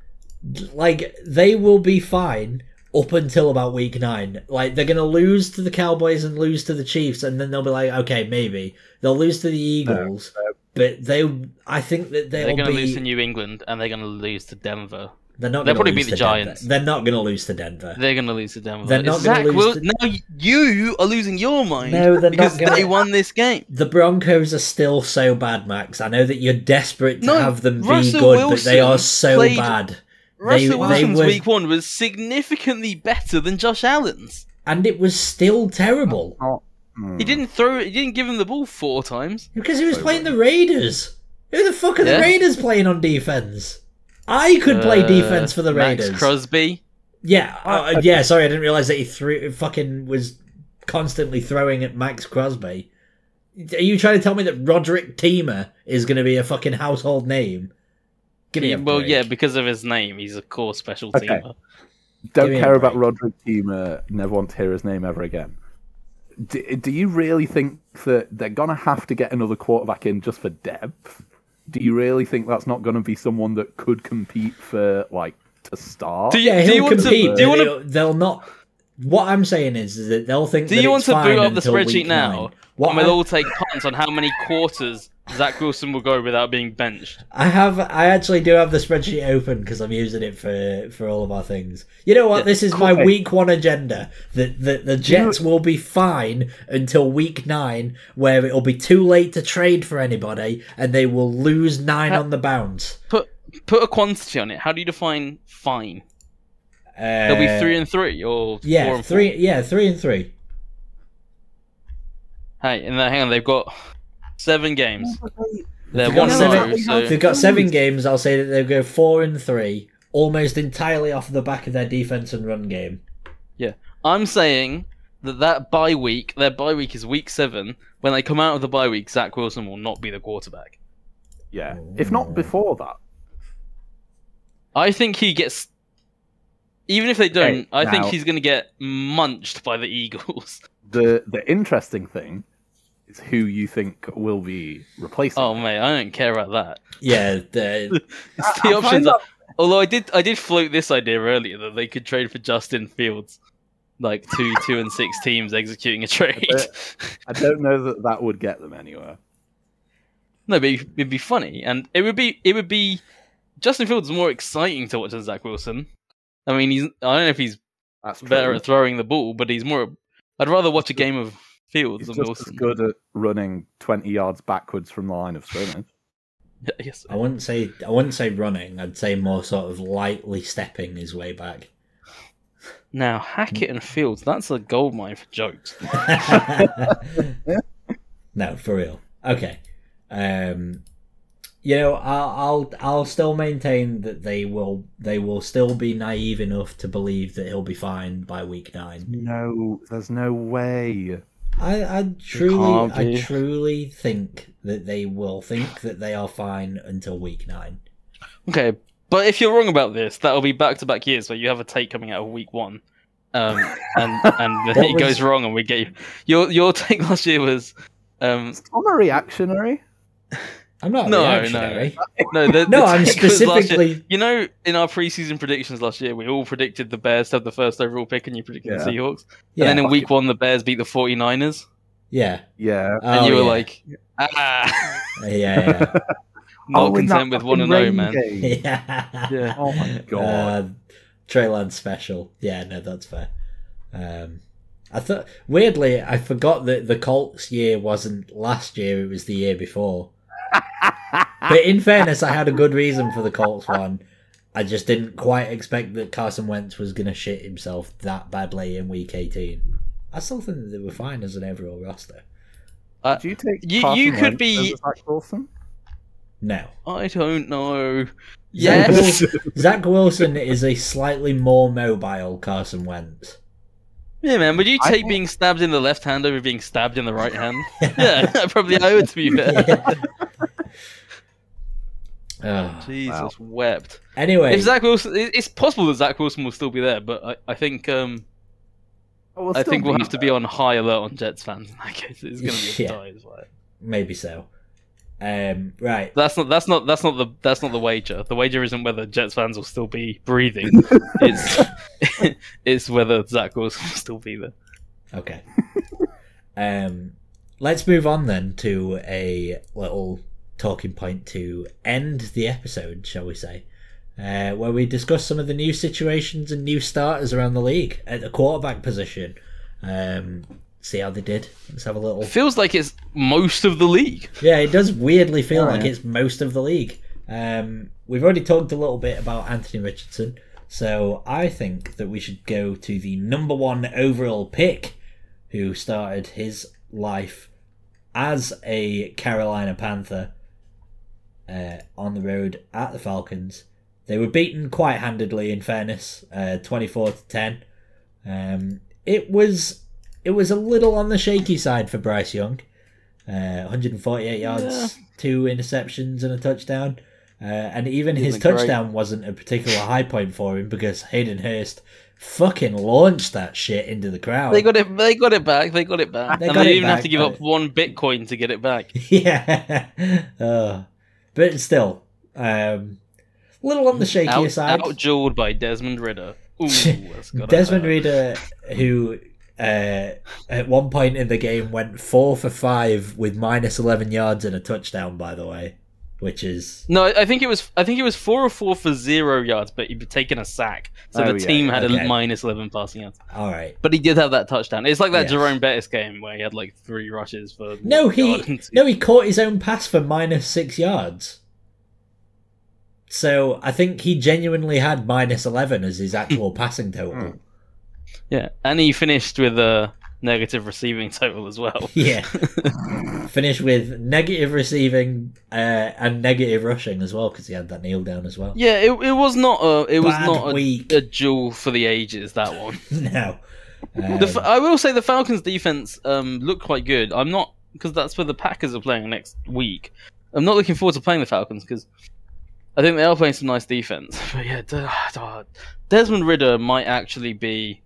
Like, they will be fine up until about week 9. Like, they're going to lose to the Cowboys and lose to the Chiefs, and then they'll be like, okay, maybe. They'll lose to the Eagles, but I think that They're they'll going to be... lose to New England and they're going to lose to Denver. They're not They'll going to probably lose beat the to Denver. Giants. They're not going to lose to Denver. They're going to lose to Denver. They're not It's gonna Zach lose Wil- to- Now you are losing your mind No, they're not because gonna- they won this game. The Broncos are still so bad, Max. I know that you're desperate to No, have them be Russell good, but they are Wilson so played- bad. Russell Wilson's were- week 1 was significantly better than Josh Allen's. And it was still terrible. He didn't throw it. He didn't give him the ball 4 times. Because he was playing the Raiders. Who the fuck are the Yeah. Raiders playing on defense? I could play defense for the Raiders. Max Crosby. Yeah, yeah. Sorry, I didn't realize that he fucking was constantly throwing at Max Crosby. Are you trying to tell me that Roderick Teamer is going to be a fucking household name? Give me a Well, break. yeah, because of his name, he's a core special Okay. teamer. Don't Give me a care about break. Roderick Teamer. Never want to hear his name ever again. Do you really think that they're gonna have to get another quarterback in just for depth? Do you really think that's not going to be someone that could compete for to start? Yeah, Do you he'll want to- compete. do you but want to- they'll not. What I'm saying is that they'll think. Do that you want it's to fine boot up the until spreadsheet week now? 9. What And we'll I- all take punts on how many quarters Zach Wilson will go without being benched. I actually do have the spreadsheet open because I'm using it for all of our things. You know what? Yeah, This is my cool. week 1 agenda. That the Jets will be fine until week 9, where it'll be too late to trade for anybody, and they will lose 9 on the bounce. Put a quantity on it. How do you define fine? They'll be 3-3 or 4-4. 3. Yeah, 3 and 3. Hey, and then, hang on, they've got 7 games. They're They've got 1-0, 7. so They've got 7 games. I'll say that they'll go 4 and 3, almost entirely off the back of their defense and run game. yeah. I'm saying that bye week, their bye week is week 7. When they come out of the bye week, Zach Wilson will not be the quarterback. Yeah, if not before that. I think he gets. Even if they don't, Okay, I think now- he's going to get munched by the Eagles. The interesting thing is who you think will be replacing. Oh mate, I don't care about that. Yeah, The I options find are. Although I did float this idea earlier that they could trade for Justin Fields, like 2 and 6 teams executing a trade. I don't know that would get them anywhere. No, but it'd be funny, and it would be. Justin Fields is more exciting to watch than Zach Wilson. I mean, I don't know if he's That's better true. at throwing the ball, but he's more. I'd rather watch a game of Fields He's than just as Wilson. good at running 20 yards backwards from the line of scrimmage. Yes. I wouldn't say running. I'd say more sort of lightly stepping his way back. Now Hackett and Fields, that's a goldmine for jokes. No, for real. Okay. I'll still maintain that they will still be naive enough to believe that he'll be fine by week 9. No, there's no way. I truly think that they will think that they are fine until week 9. Okay, but if you're wrong about this, that'll be back-to-back years where you have a take coming out of week 1, and it goes wrong, and we get your take last year was. I'm a reactionary. I'm not reactionary. No, I'm specifically. In our preseason predictions last year, we all predicted the Bears to have the first overall pick, and you predicted the Seahawks. Yeah. And then in week 1, the Bears beat the 49ers. Yeah. Yeah. And you were like, Yeah. Not content with 1-0, man. Yeah. Oh my god. Trey Lance special. Yeah, no, that's fair. I thought weirdly, I forgot that the Colts year wasn't last year; it was the year before. But in fairness, I had a good reason for the Colts one. I just didn't quite expect that Carson Wentz was going to shit himself that badly in Week 18. I still think that they were fine as an overall roster. Do you take you could be Zach Wilson? No, I don't know. Yes, Zach Wilson is a slightly more mobile Carson Wentz. Yeah, man. Would you take being stabbed in the left hand over being stabbed in the right hand? Yeah, probably I would, to be fair. Oh, Jesus wept. Anyway, if Zach Wilson, it's possible that Zach Wilson will still be there, but I think we'll have to be on high alert on Jets fans in that case. It's going to be a tie as well. Maybe so. Right. That's not the wager. The wager isn't whether Jets fans will still be breathing. It's whether Zach Wilson will still be there. Okay. Let's move on then to a little talking point to end the episode, shall we say, where we discuss some of the new situations and new starters around the league at the quarterback position. See how they did. Let's have a little. Feels like it's most of the league. Yeah, it does weirdly feel like it's most of the league. We've already talked a little bit about Anthony Richardson, so I think that we should go to the number 1 overall pick, who started his life as a Carolina Panther on the road at the Falcons. They were beaten quite handedly, in fairness, 24-10. It was a little on the shaky side for Bryce Young. 148 yards, 2 interceptions and a touchdown. And even his touchdown wasn't a particular high point for him because Hayden Hurst fucking launched that shit into the crowd. They got it back. They didn't even have to give up 1 Bitcoin to get it back. Yeah. But still, little on the shakier side. Outjawed by Desmond Ridder. Ooh, Desmond Ridder, who at one point in the game went 4 for 5 with minus 11 yards and a touchdown, by the way, which is no. I think it was 4 or 4 for 0 yards, but he'd taken a sack, so the team had a minus 11 passing yards. All right, but he did have that touchdown. It's like that Jerome Bettis game where he had like 3 rushes for he caught his own pass for minus 6 yards. So I think he genuinely had minus 11 as his actual passing total. Yeah, and he finished with a negative receiving total as well. Yeah, finished with negative receiving and negative rushing as well because he had that kneel down as well. Yeah, it was not a duel for the ages, that one. No, I will say the Falcons' defense looked quite good. I'm not, because that's where the Packers are playing next week. I'm not looking forward to playing the Falcons because I think they are playing some nice defense. But yeah, Desmond Ridder might actually be.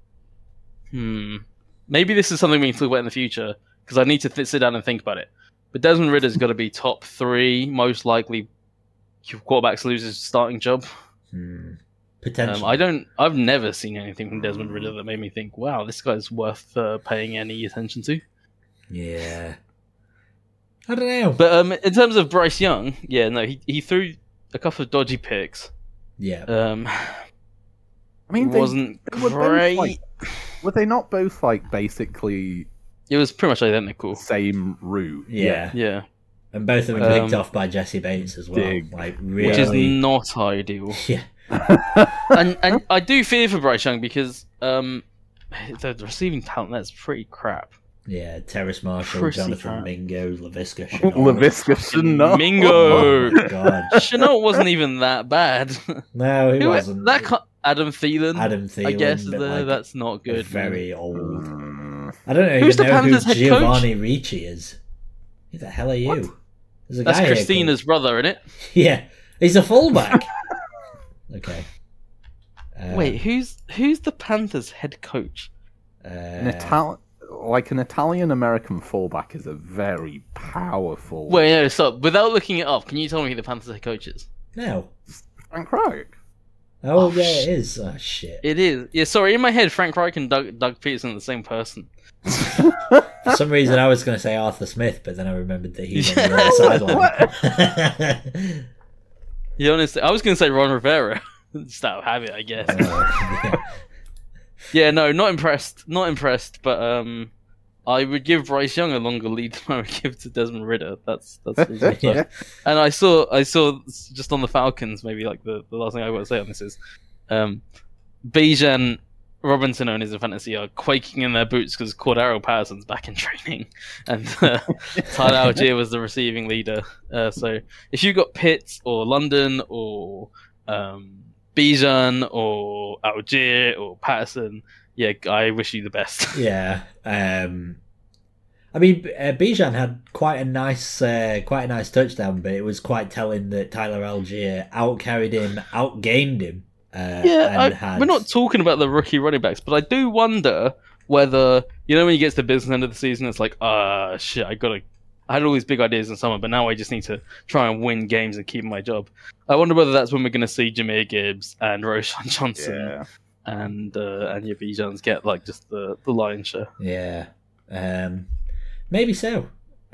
Maybe this is something we can talk about in the future because I need to sit down and think about it. But Desmond Ridder's got to be top 3 most likely quarterbacks lose his starting job. Potentially. I've never seen anything from Desmond Ridder that made me think, wow, this guy's worth paying any attention to. Yeah, I don't know. But in terms of Bryce Young, he threw a couple of dodgy picks. Yeah. I mean, wasn't great. Were they not both like basically? It was pretty much identical. Same route. Yeah. And both of them picked off by Jesse Bates as well. Really... Which is not ideal. Yeah. and I do fear for Bryce Young because the receiving talent that's pretty crap. Yeah, Terrace Marshall, Pretty Jonathan crap. Mingo, Laviska Shenault. LaVisca Chenault. Mingo. Oh my god. Chenault wasn't even that bad. No, he Who- wasn't. Adam Thielen. Adam Thielen, I guess is but, there. like, That's not good. very old. Mm. I don't Who's even the know who Panthers head coach? Giovanni Ricci is. Who the hell are you? What? There's a That's guy here Christina's brother, isn't it? called- Yeah, he's a fullback. Okay. Wait, who's the Panthers head coach? An Italian American fullback is a very powerful. Wait, no, so without looking it up, can you tell me who the Panthers head coach is? No. Frank Reich. Oh, Oh, yeah, it is. Oh, shit. It is. Yeah, sorry, in my head, Frank Reich and Doug Peterson are the same person. For some reason, I was going to say Arthur Smith, but then I remembered that he's on the other sideline. Yeah, honestly, I was going to say Ron Rivera. Just out of habit, I guess. Yeah. Yeah, no, not impressed. Not impressed, but I would give Bryce Young a longer lead than I would give to Desmond Ridder. That's reasonable. Yeah. And I saw just on the Falcons, maybe like the last thing I want to say on this is, Bijan Robinson owners in fantasy are quaking in their boots because Cordero Patterson's back in training, and Tyler Algier was the receiving leader. So if you got Pitts or London or Bijan or Algier or Patterson, yeah, I wish you the best. Yeah. I mean, Bijan had quite a nice touchdown, but it was quite telling that Tyler Algier outcarried him, outgained him. We're not talking about the rookie running backs, but I do wonder whether, you know, when you get to the business end of the season, it's like, shit, I had all these big ideas in summer, but now I just need to try and win games and keep my job. I wonder whether that's when we're going to see Jameer Gibbs and Roshan Johnson Yeah. and your Bijans get like just the lion's share. Yeah. Maybe so.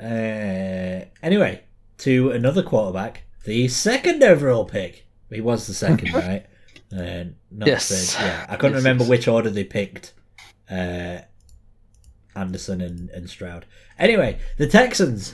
Anyway, to another quarterback, the second overall pick. He was the second, right? Not Yes. the third. Yeah, I couldn't Yes, remember yes. which order they picked. Anderson and Stroud. Anyway, the Texans,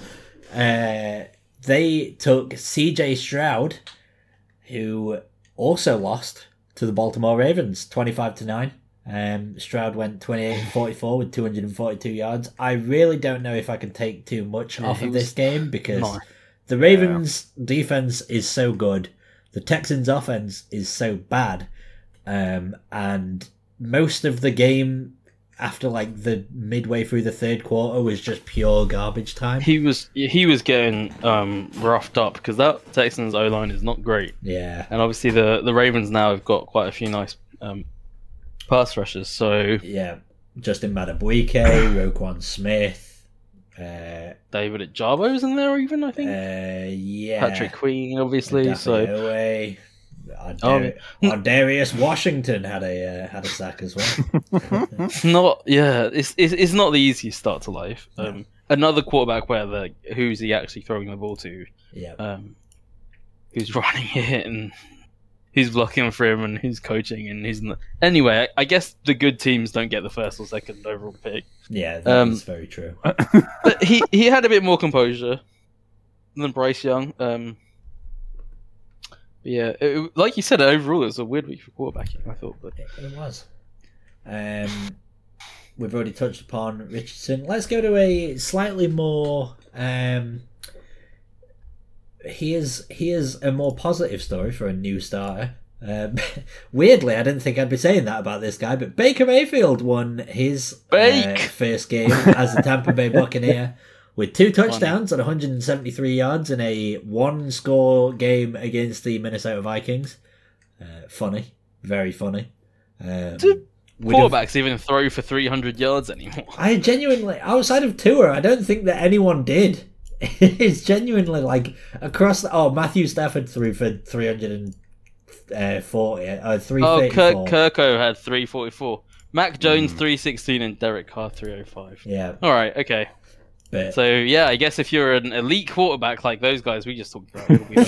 they took CJ Stroud, who also lost to the Baltimore Ravens, 25-9. Stroud went 28-44 with 242 yards. I really don't know if I can take too much off he of was- this game because No. the Ravens' defense is so good. The Texans' offense is so bad. And most of the game after like the midway through the third quarter was just pure garbage time. He was getting roughed up because that Texans O-line is not great. Yeah. And obviously the Ravens now have got quite a few nice pass rushers. So Yeah. Justin Madubuike, Roquan Smith, David Ajabo's in there even, I think. yeah. Patrick Queen, obviously. So Owe. Darius Washington had a sack as well. it's not, it's not the easiest start to life. Another quarterback where who's he actually throwing the ball to? Yeah. Who's running it and who's blocking for him and who's coaching and who's not. Anyway, I guess the good teams don't get the first or second overall pick. Yeah, that's very true. But he had a bit more composure than Bryce Young. Yeah, like you said, overall it was a weird week for quarterbacking, I thought. But It was. We've already touched upon Richardson. Let's go to a slightly more. Here's a more positive story for a new starter. Weirdly, I didn't think I'd be saying that about this guy, but Baker Mayfield won his first game as a Tampa Bay Buccaneer with 2 touchdowns and 173 yards in a one-score game against the Minnesota Vikings. Funny, very funny. quarterbacks even throw for 300 yards anymore. I genuinely, outside of Tua, I don't think that anyone did. It's genuinely like across. Matthew Stafford threw for 340, 334. Kirko had 344. Mac Jones 316 and Derek Carr 305. Yeah. All right. Okay. But, So yeah, I guess if you're an elite quarterback like those guys we just talked about, it'll be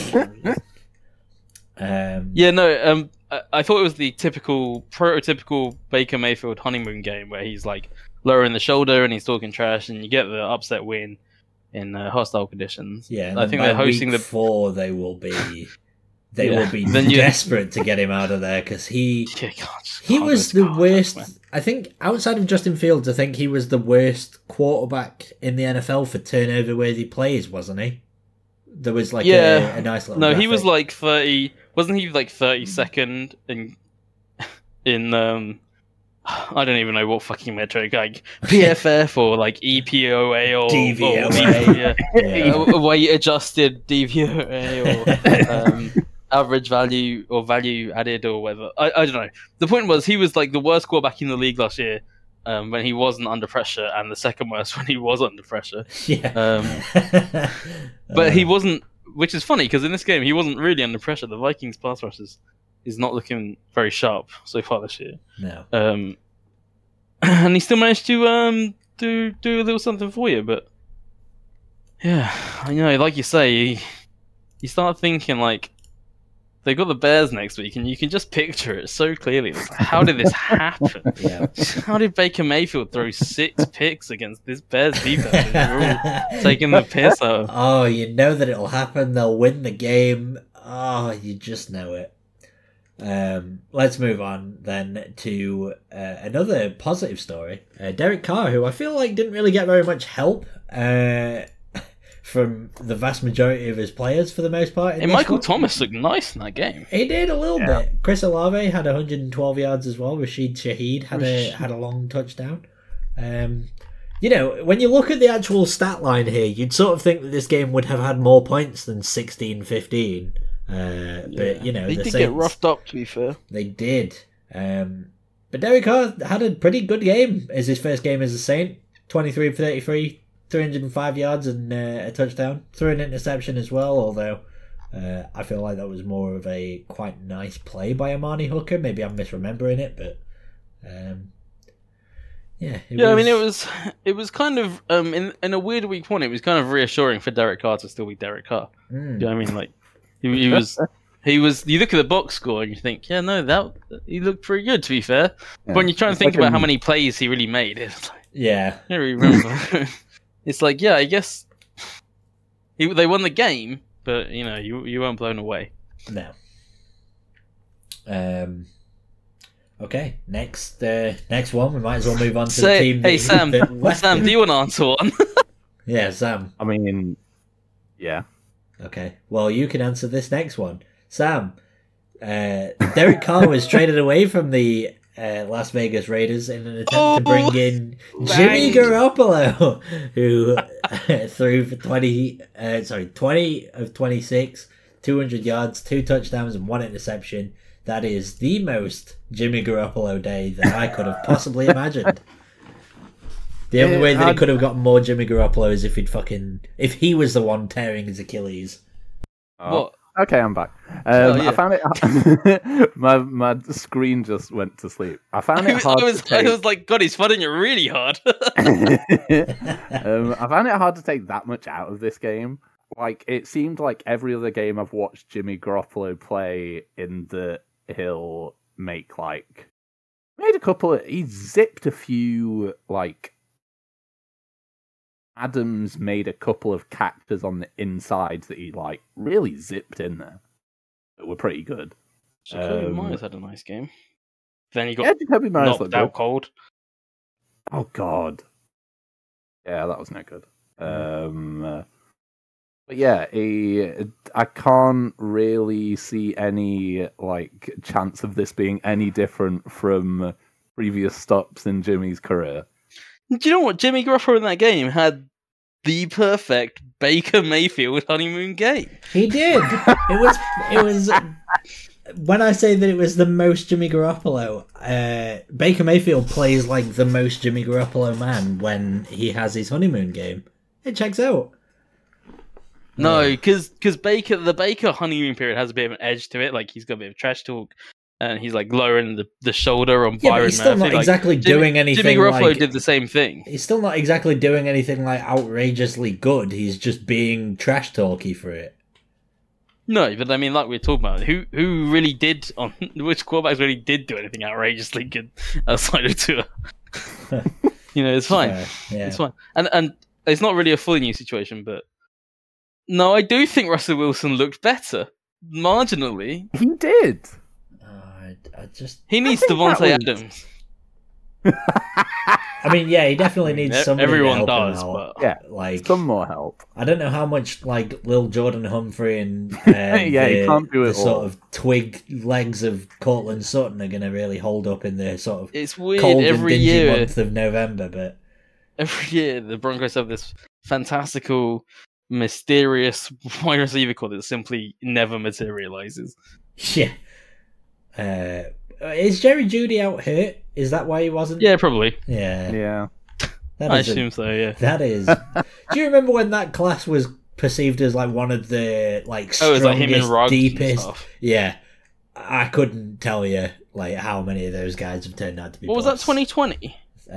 yeah, no. I thought it was the prototypical Baker Mayfield honeymoon game where he's like lowering the shoulder and he's talking trash, and you get the upset win in hostile conditions. yeah, I think they're hosting week the 4. They will be Yeah. will be Then you- desperate to get him out of there because he Yeah, God, was the worst. I think outside of Justin Fields, I think he was the worst quarterback in the NFL for turnover-worthy plays, wasn't he? There was like a nice little. No, graphic. he was like 30. Wasn't he like 32nd in I don't even know what fucking metric, like PFF or like EPOA or DVOA. weight adjusted DVOA or average value or value added or whatever. I don't know. The point was he was like the worst quarterback in the league last year when he wasn't under pressure, and the second worst when he was under pressure. Yeah. But he wasn't, which is funny because in this game he wasn't really under pressure. The Vikings pass rushers is not looking very sharp so far this year. No. And he still managed to do a little something for you. But yeah, I know, like you say, you start thinking like they got the Bears next week, and you can just picture it so clearly. It's like, how did this happen? Yeah. How did Baker Mayfield throw 6 picks against this Bears defense? They're all taking the piss out of. Oh, you know that it'll happen. They'll win the game. Oh, you just know it. Let's move on then to another positive story. Derek Carr, who I feel like didn't really get very much help from the vast majority of his players for the most part. And Michael Thomas looked nice in that game. He did a little bit. Chris Olave had 112 yards as well. Rashid Shaheed had a long touchdown. You know, when you look at the actual stat line here, you'd sort of think that this game would have had more points than 16-15. But you know, they the did Saints, get roughed up, to be fair. They did. But Derek Carr had a pretty good game as his first game as a Saint. 23 for 33, 305 yards and a touchdown. Threw an interception as well, although I feel like that was more of a quite nice play by Amani Hooker. Maybe I'm misremembering it, but yeah. I mean, it was kind of in a weird week one. It was kind of reassuring for Derek Carr to still be Derek Carr. You know what I mean? Like he was. You look at the box score and you think, yeah, no, that he looked pretty good. To be fair, but when you try and think about how many plays he really made, it's like, I don't really remember. It's like, yeah, I guess they won the game, but you know, you weren't blown away. No. Okay, next one. We might as well move on to the team. Hey, Sam, Sam, do you want to answer one? Yeah, Sam. I mean, yeah. Okay, well, you can answer this next one. Sam, Derek Carr was traded away from the Las Vegas Raiders in an attempt to bring in Jimmy Garoppolo, who threw for 20 of 26, 200 yards, 2 touchdowns, and 1 interception. That is the most Jimmy Garoppolo day that I could have possibly imagined. The only way that it could have gotten more Jimmy Garoppolo is if he was the one tearing his Achilles. What? Okay, I'm back. Yeah. I found it. my screen just went to sleep. I found it hard. I was like, God, he's fighting it really hard. I found it hard to take that much out of this game. Like, it seemed like every other game I've watched Jimmy Garoppolo play in the Hill made a couple of. He zipped a few like. Adams made a couple of catches on the inside that he really zipped in there. That were pretty good. Jacoby Myers had a nice game. Then he got Jacoby Myers knocked out cold. Oh God. Yeah, that was no good. But yeah, I can't really see any chance of this being any different from previous stops in Jimmy's career. Do you know what? Jimmy Garoppolo in that game had the perfect Baker Mayfield honeymoon game. He did. It was. When I say that it was the most Jimmy Garoppolo, Baker Mayfield plays like the most Jimmy Garoppolo man when he has his honeymoon game. It checks out. No, because the Baker honeymoon period has a bit of an edge to it. Like, he's got a bit of trash talk. And he's lowering the shoulder on Byron Murphy. Yeah, but he's still not exactly doing anything. Jimmy Garoppolo did the same thing. He's still not exactly doing anything outrageously good. He's just being trash talky for it. No, but I mean, like we were talking about, who really did which quarterbacks really did do anything outrageously good outside of Tua? It's fine. Yeah. It's fine. And it's not really a fully new situation, but no, I do think Russell Wilson looked better marginally. He did. I just he needs Devontae Adams. I mean, yeah, he definitely needs somebody everyone to help does, him out. but Yeah, Like, some more help. I don't know how much like Lil Jordan Humphrey and Yeah, he can't do it the sort all. of twig legs of Cortland Sutton are going to really hold up in the sort of it's weird. cold and Every dingy year, month of November. But every year, the Broncos have this fantastical, mysterious wide receiver core that simply never materializes. yeah, is Jerry Jeudy out hurt? Is that why he wasn't? Yeah, probably. yeah. Yeah. That I is a- assume so. Yeah. That is. Do you remember when that class was perceived as like one of the like Oh, it's strongest, like him and Ruggs and deepest? stuff. Yeah, I couldn't tell you like how many of those guys have turned out to be. What was that? busts. 2020.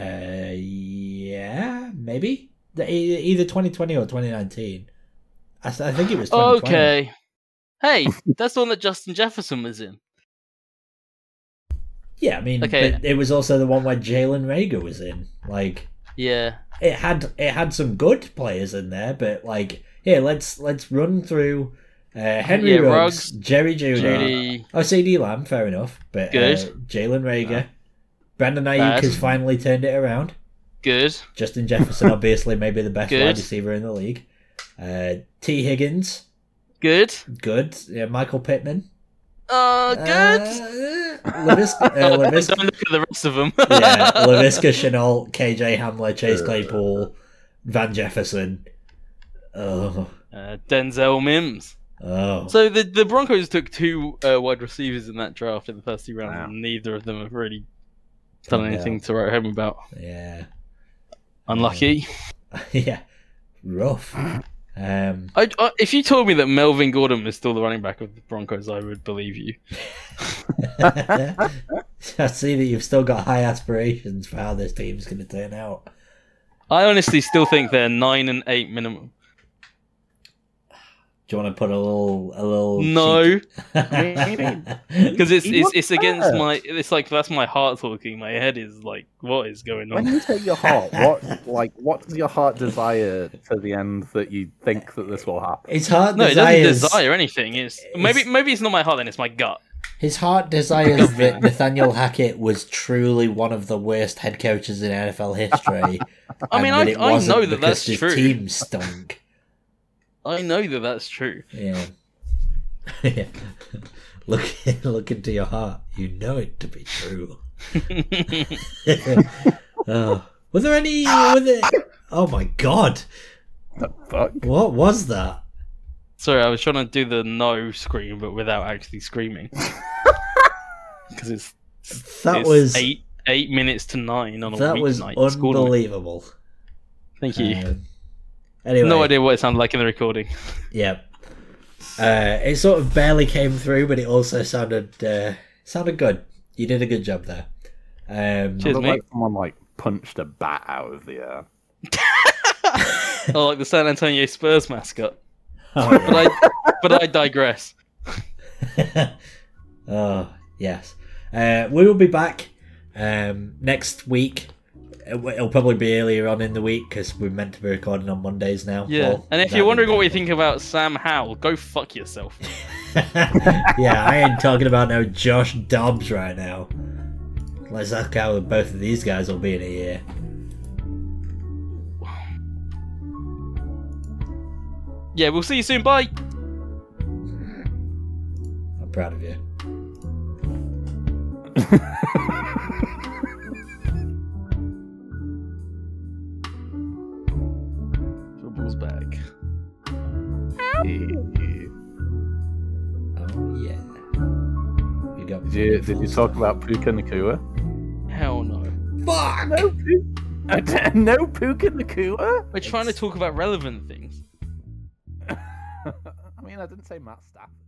Yeah, maybe either 2020 or 2019. I think it was 2020. Okay. Hey, that's the one that Justin Jefferson was in. Yeah, I mean, Okay. but it was also the one where Jalen Rager was in. Like, Yeah. it had some good players in there, but like, here, let's run through Henry Yeah, Ruggs, Ruggs, Jerry Jeudy, Judy. oh, CD Lamb, fair enough, but Good. Jalen Rager, Brandon Ayuk Bad. has finally turned it around. Good. Justin Jefferson, obviously, maybe the best Good. wide receiver in the league. T. Higgins, Good. good. Yeah, Michael Pittman, Good. LaVisca, Don't look at the rest of them. yeah, LaVisca Chenault, KJ Hamler, Chase Claypool, Van Jefferson. Oh, Denzel Mims. oh. So the Broncos took two wide receivers in that draft in the first 2 rounds, Wow. and neither of them have really done Yeah. anything to write home about. Yeah, Unlucky. yeah, rough. If you told me that Melvin Gordon was still the running back of the Broncos, I would believe you. I see that you've still got high aspirations for how this team's going to turn out. I honestly still think they're 9-8 minimum. Do you want to put a little? No, Maybe. because He was it's against hurt. my. It's like that's my heart talking. My head is like, what is going When on? you say your heart, what does your heart desire to the end that you think that this will happen? His heart No, it doesn't desires. desire anything. It's maybe it's not my heart. Then it's my gut. His heart desires that Nathaniel Hackett was truly one of the worst head coaches in NFL history. I mean, and that it I wasn't know that because that's his true. team stunk. I know that that's true. Yeah. Yeah. Look into your heart. You know it to be true. Oh. Were there any? Oh my god! The fuck? What was that? Sorry, I was trying to do the no scream, but without actually screaming. Because it's That was 8 minutes to 9 on a that was weeknight. It's called- unbelievable. Thank you. Anyway, No idea what it sounded like in the recording. yeah. It sort of barely came through, but it also sounded good. You did a good job there. Cheers. It looked mate. like someone punched a bat out of the air. Oh, like the San Antonio Spurs mascot. Oh, But I digress. yeah. Oh, yes. We will be back next week. It'll probably be earlier on in the week because we're meant to be recording on Mondays now. Yeah. Well, And if that you're wondering what we didn't think about Sam Howell, go fuck yourself. happen. Yeah, I ain't talking about no Josh Dobbs right now. Let's ask how both of these guys will be in a year. Yeah, we'll see you soon. Bye. I'm proud of you. Football's back. Oh yeah. You got Did you talk about Puka Nakua? Hell no. Fuck! No Puka Nakua? We're trying to talk about relevant things. I mean, I didn't say Matt Stafford.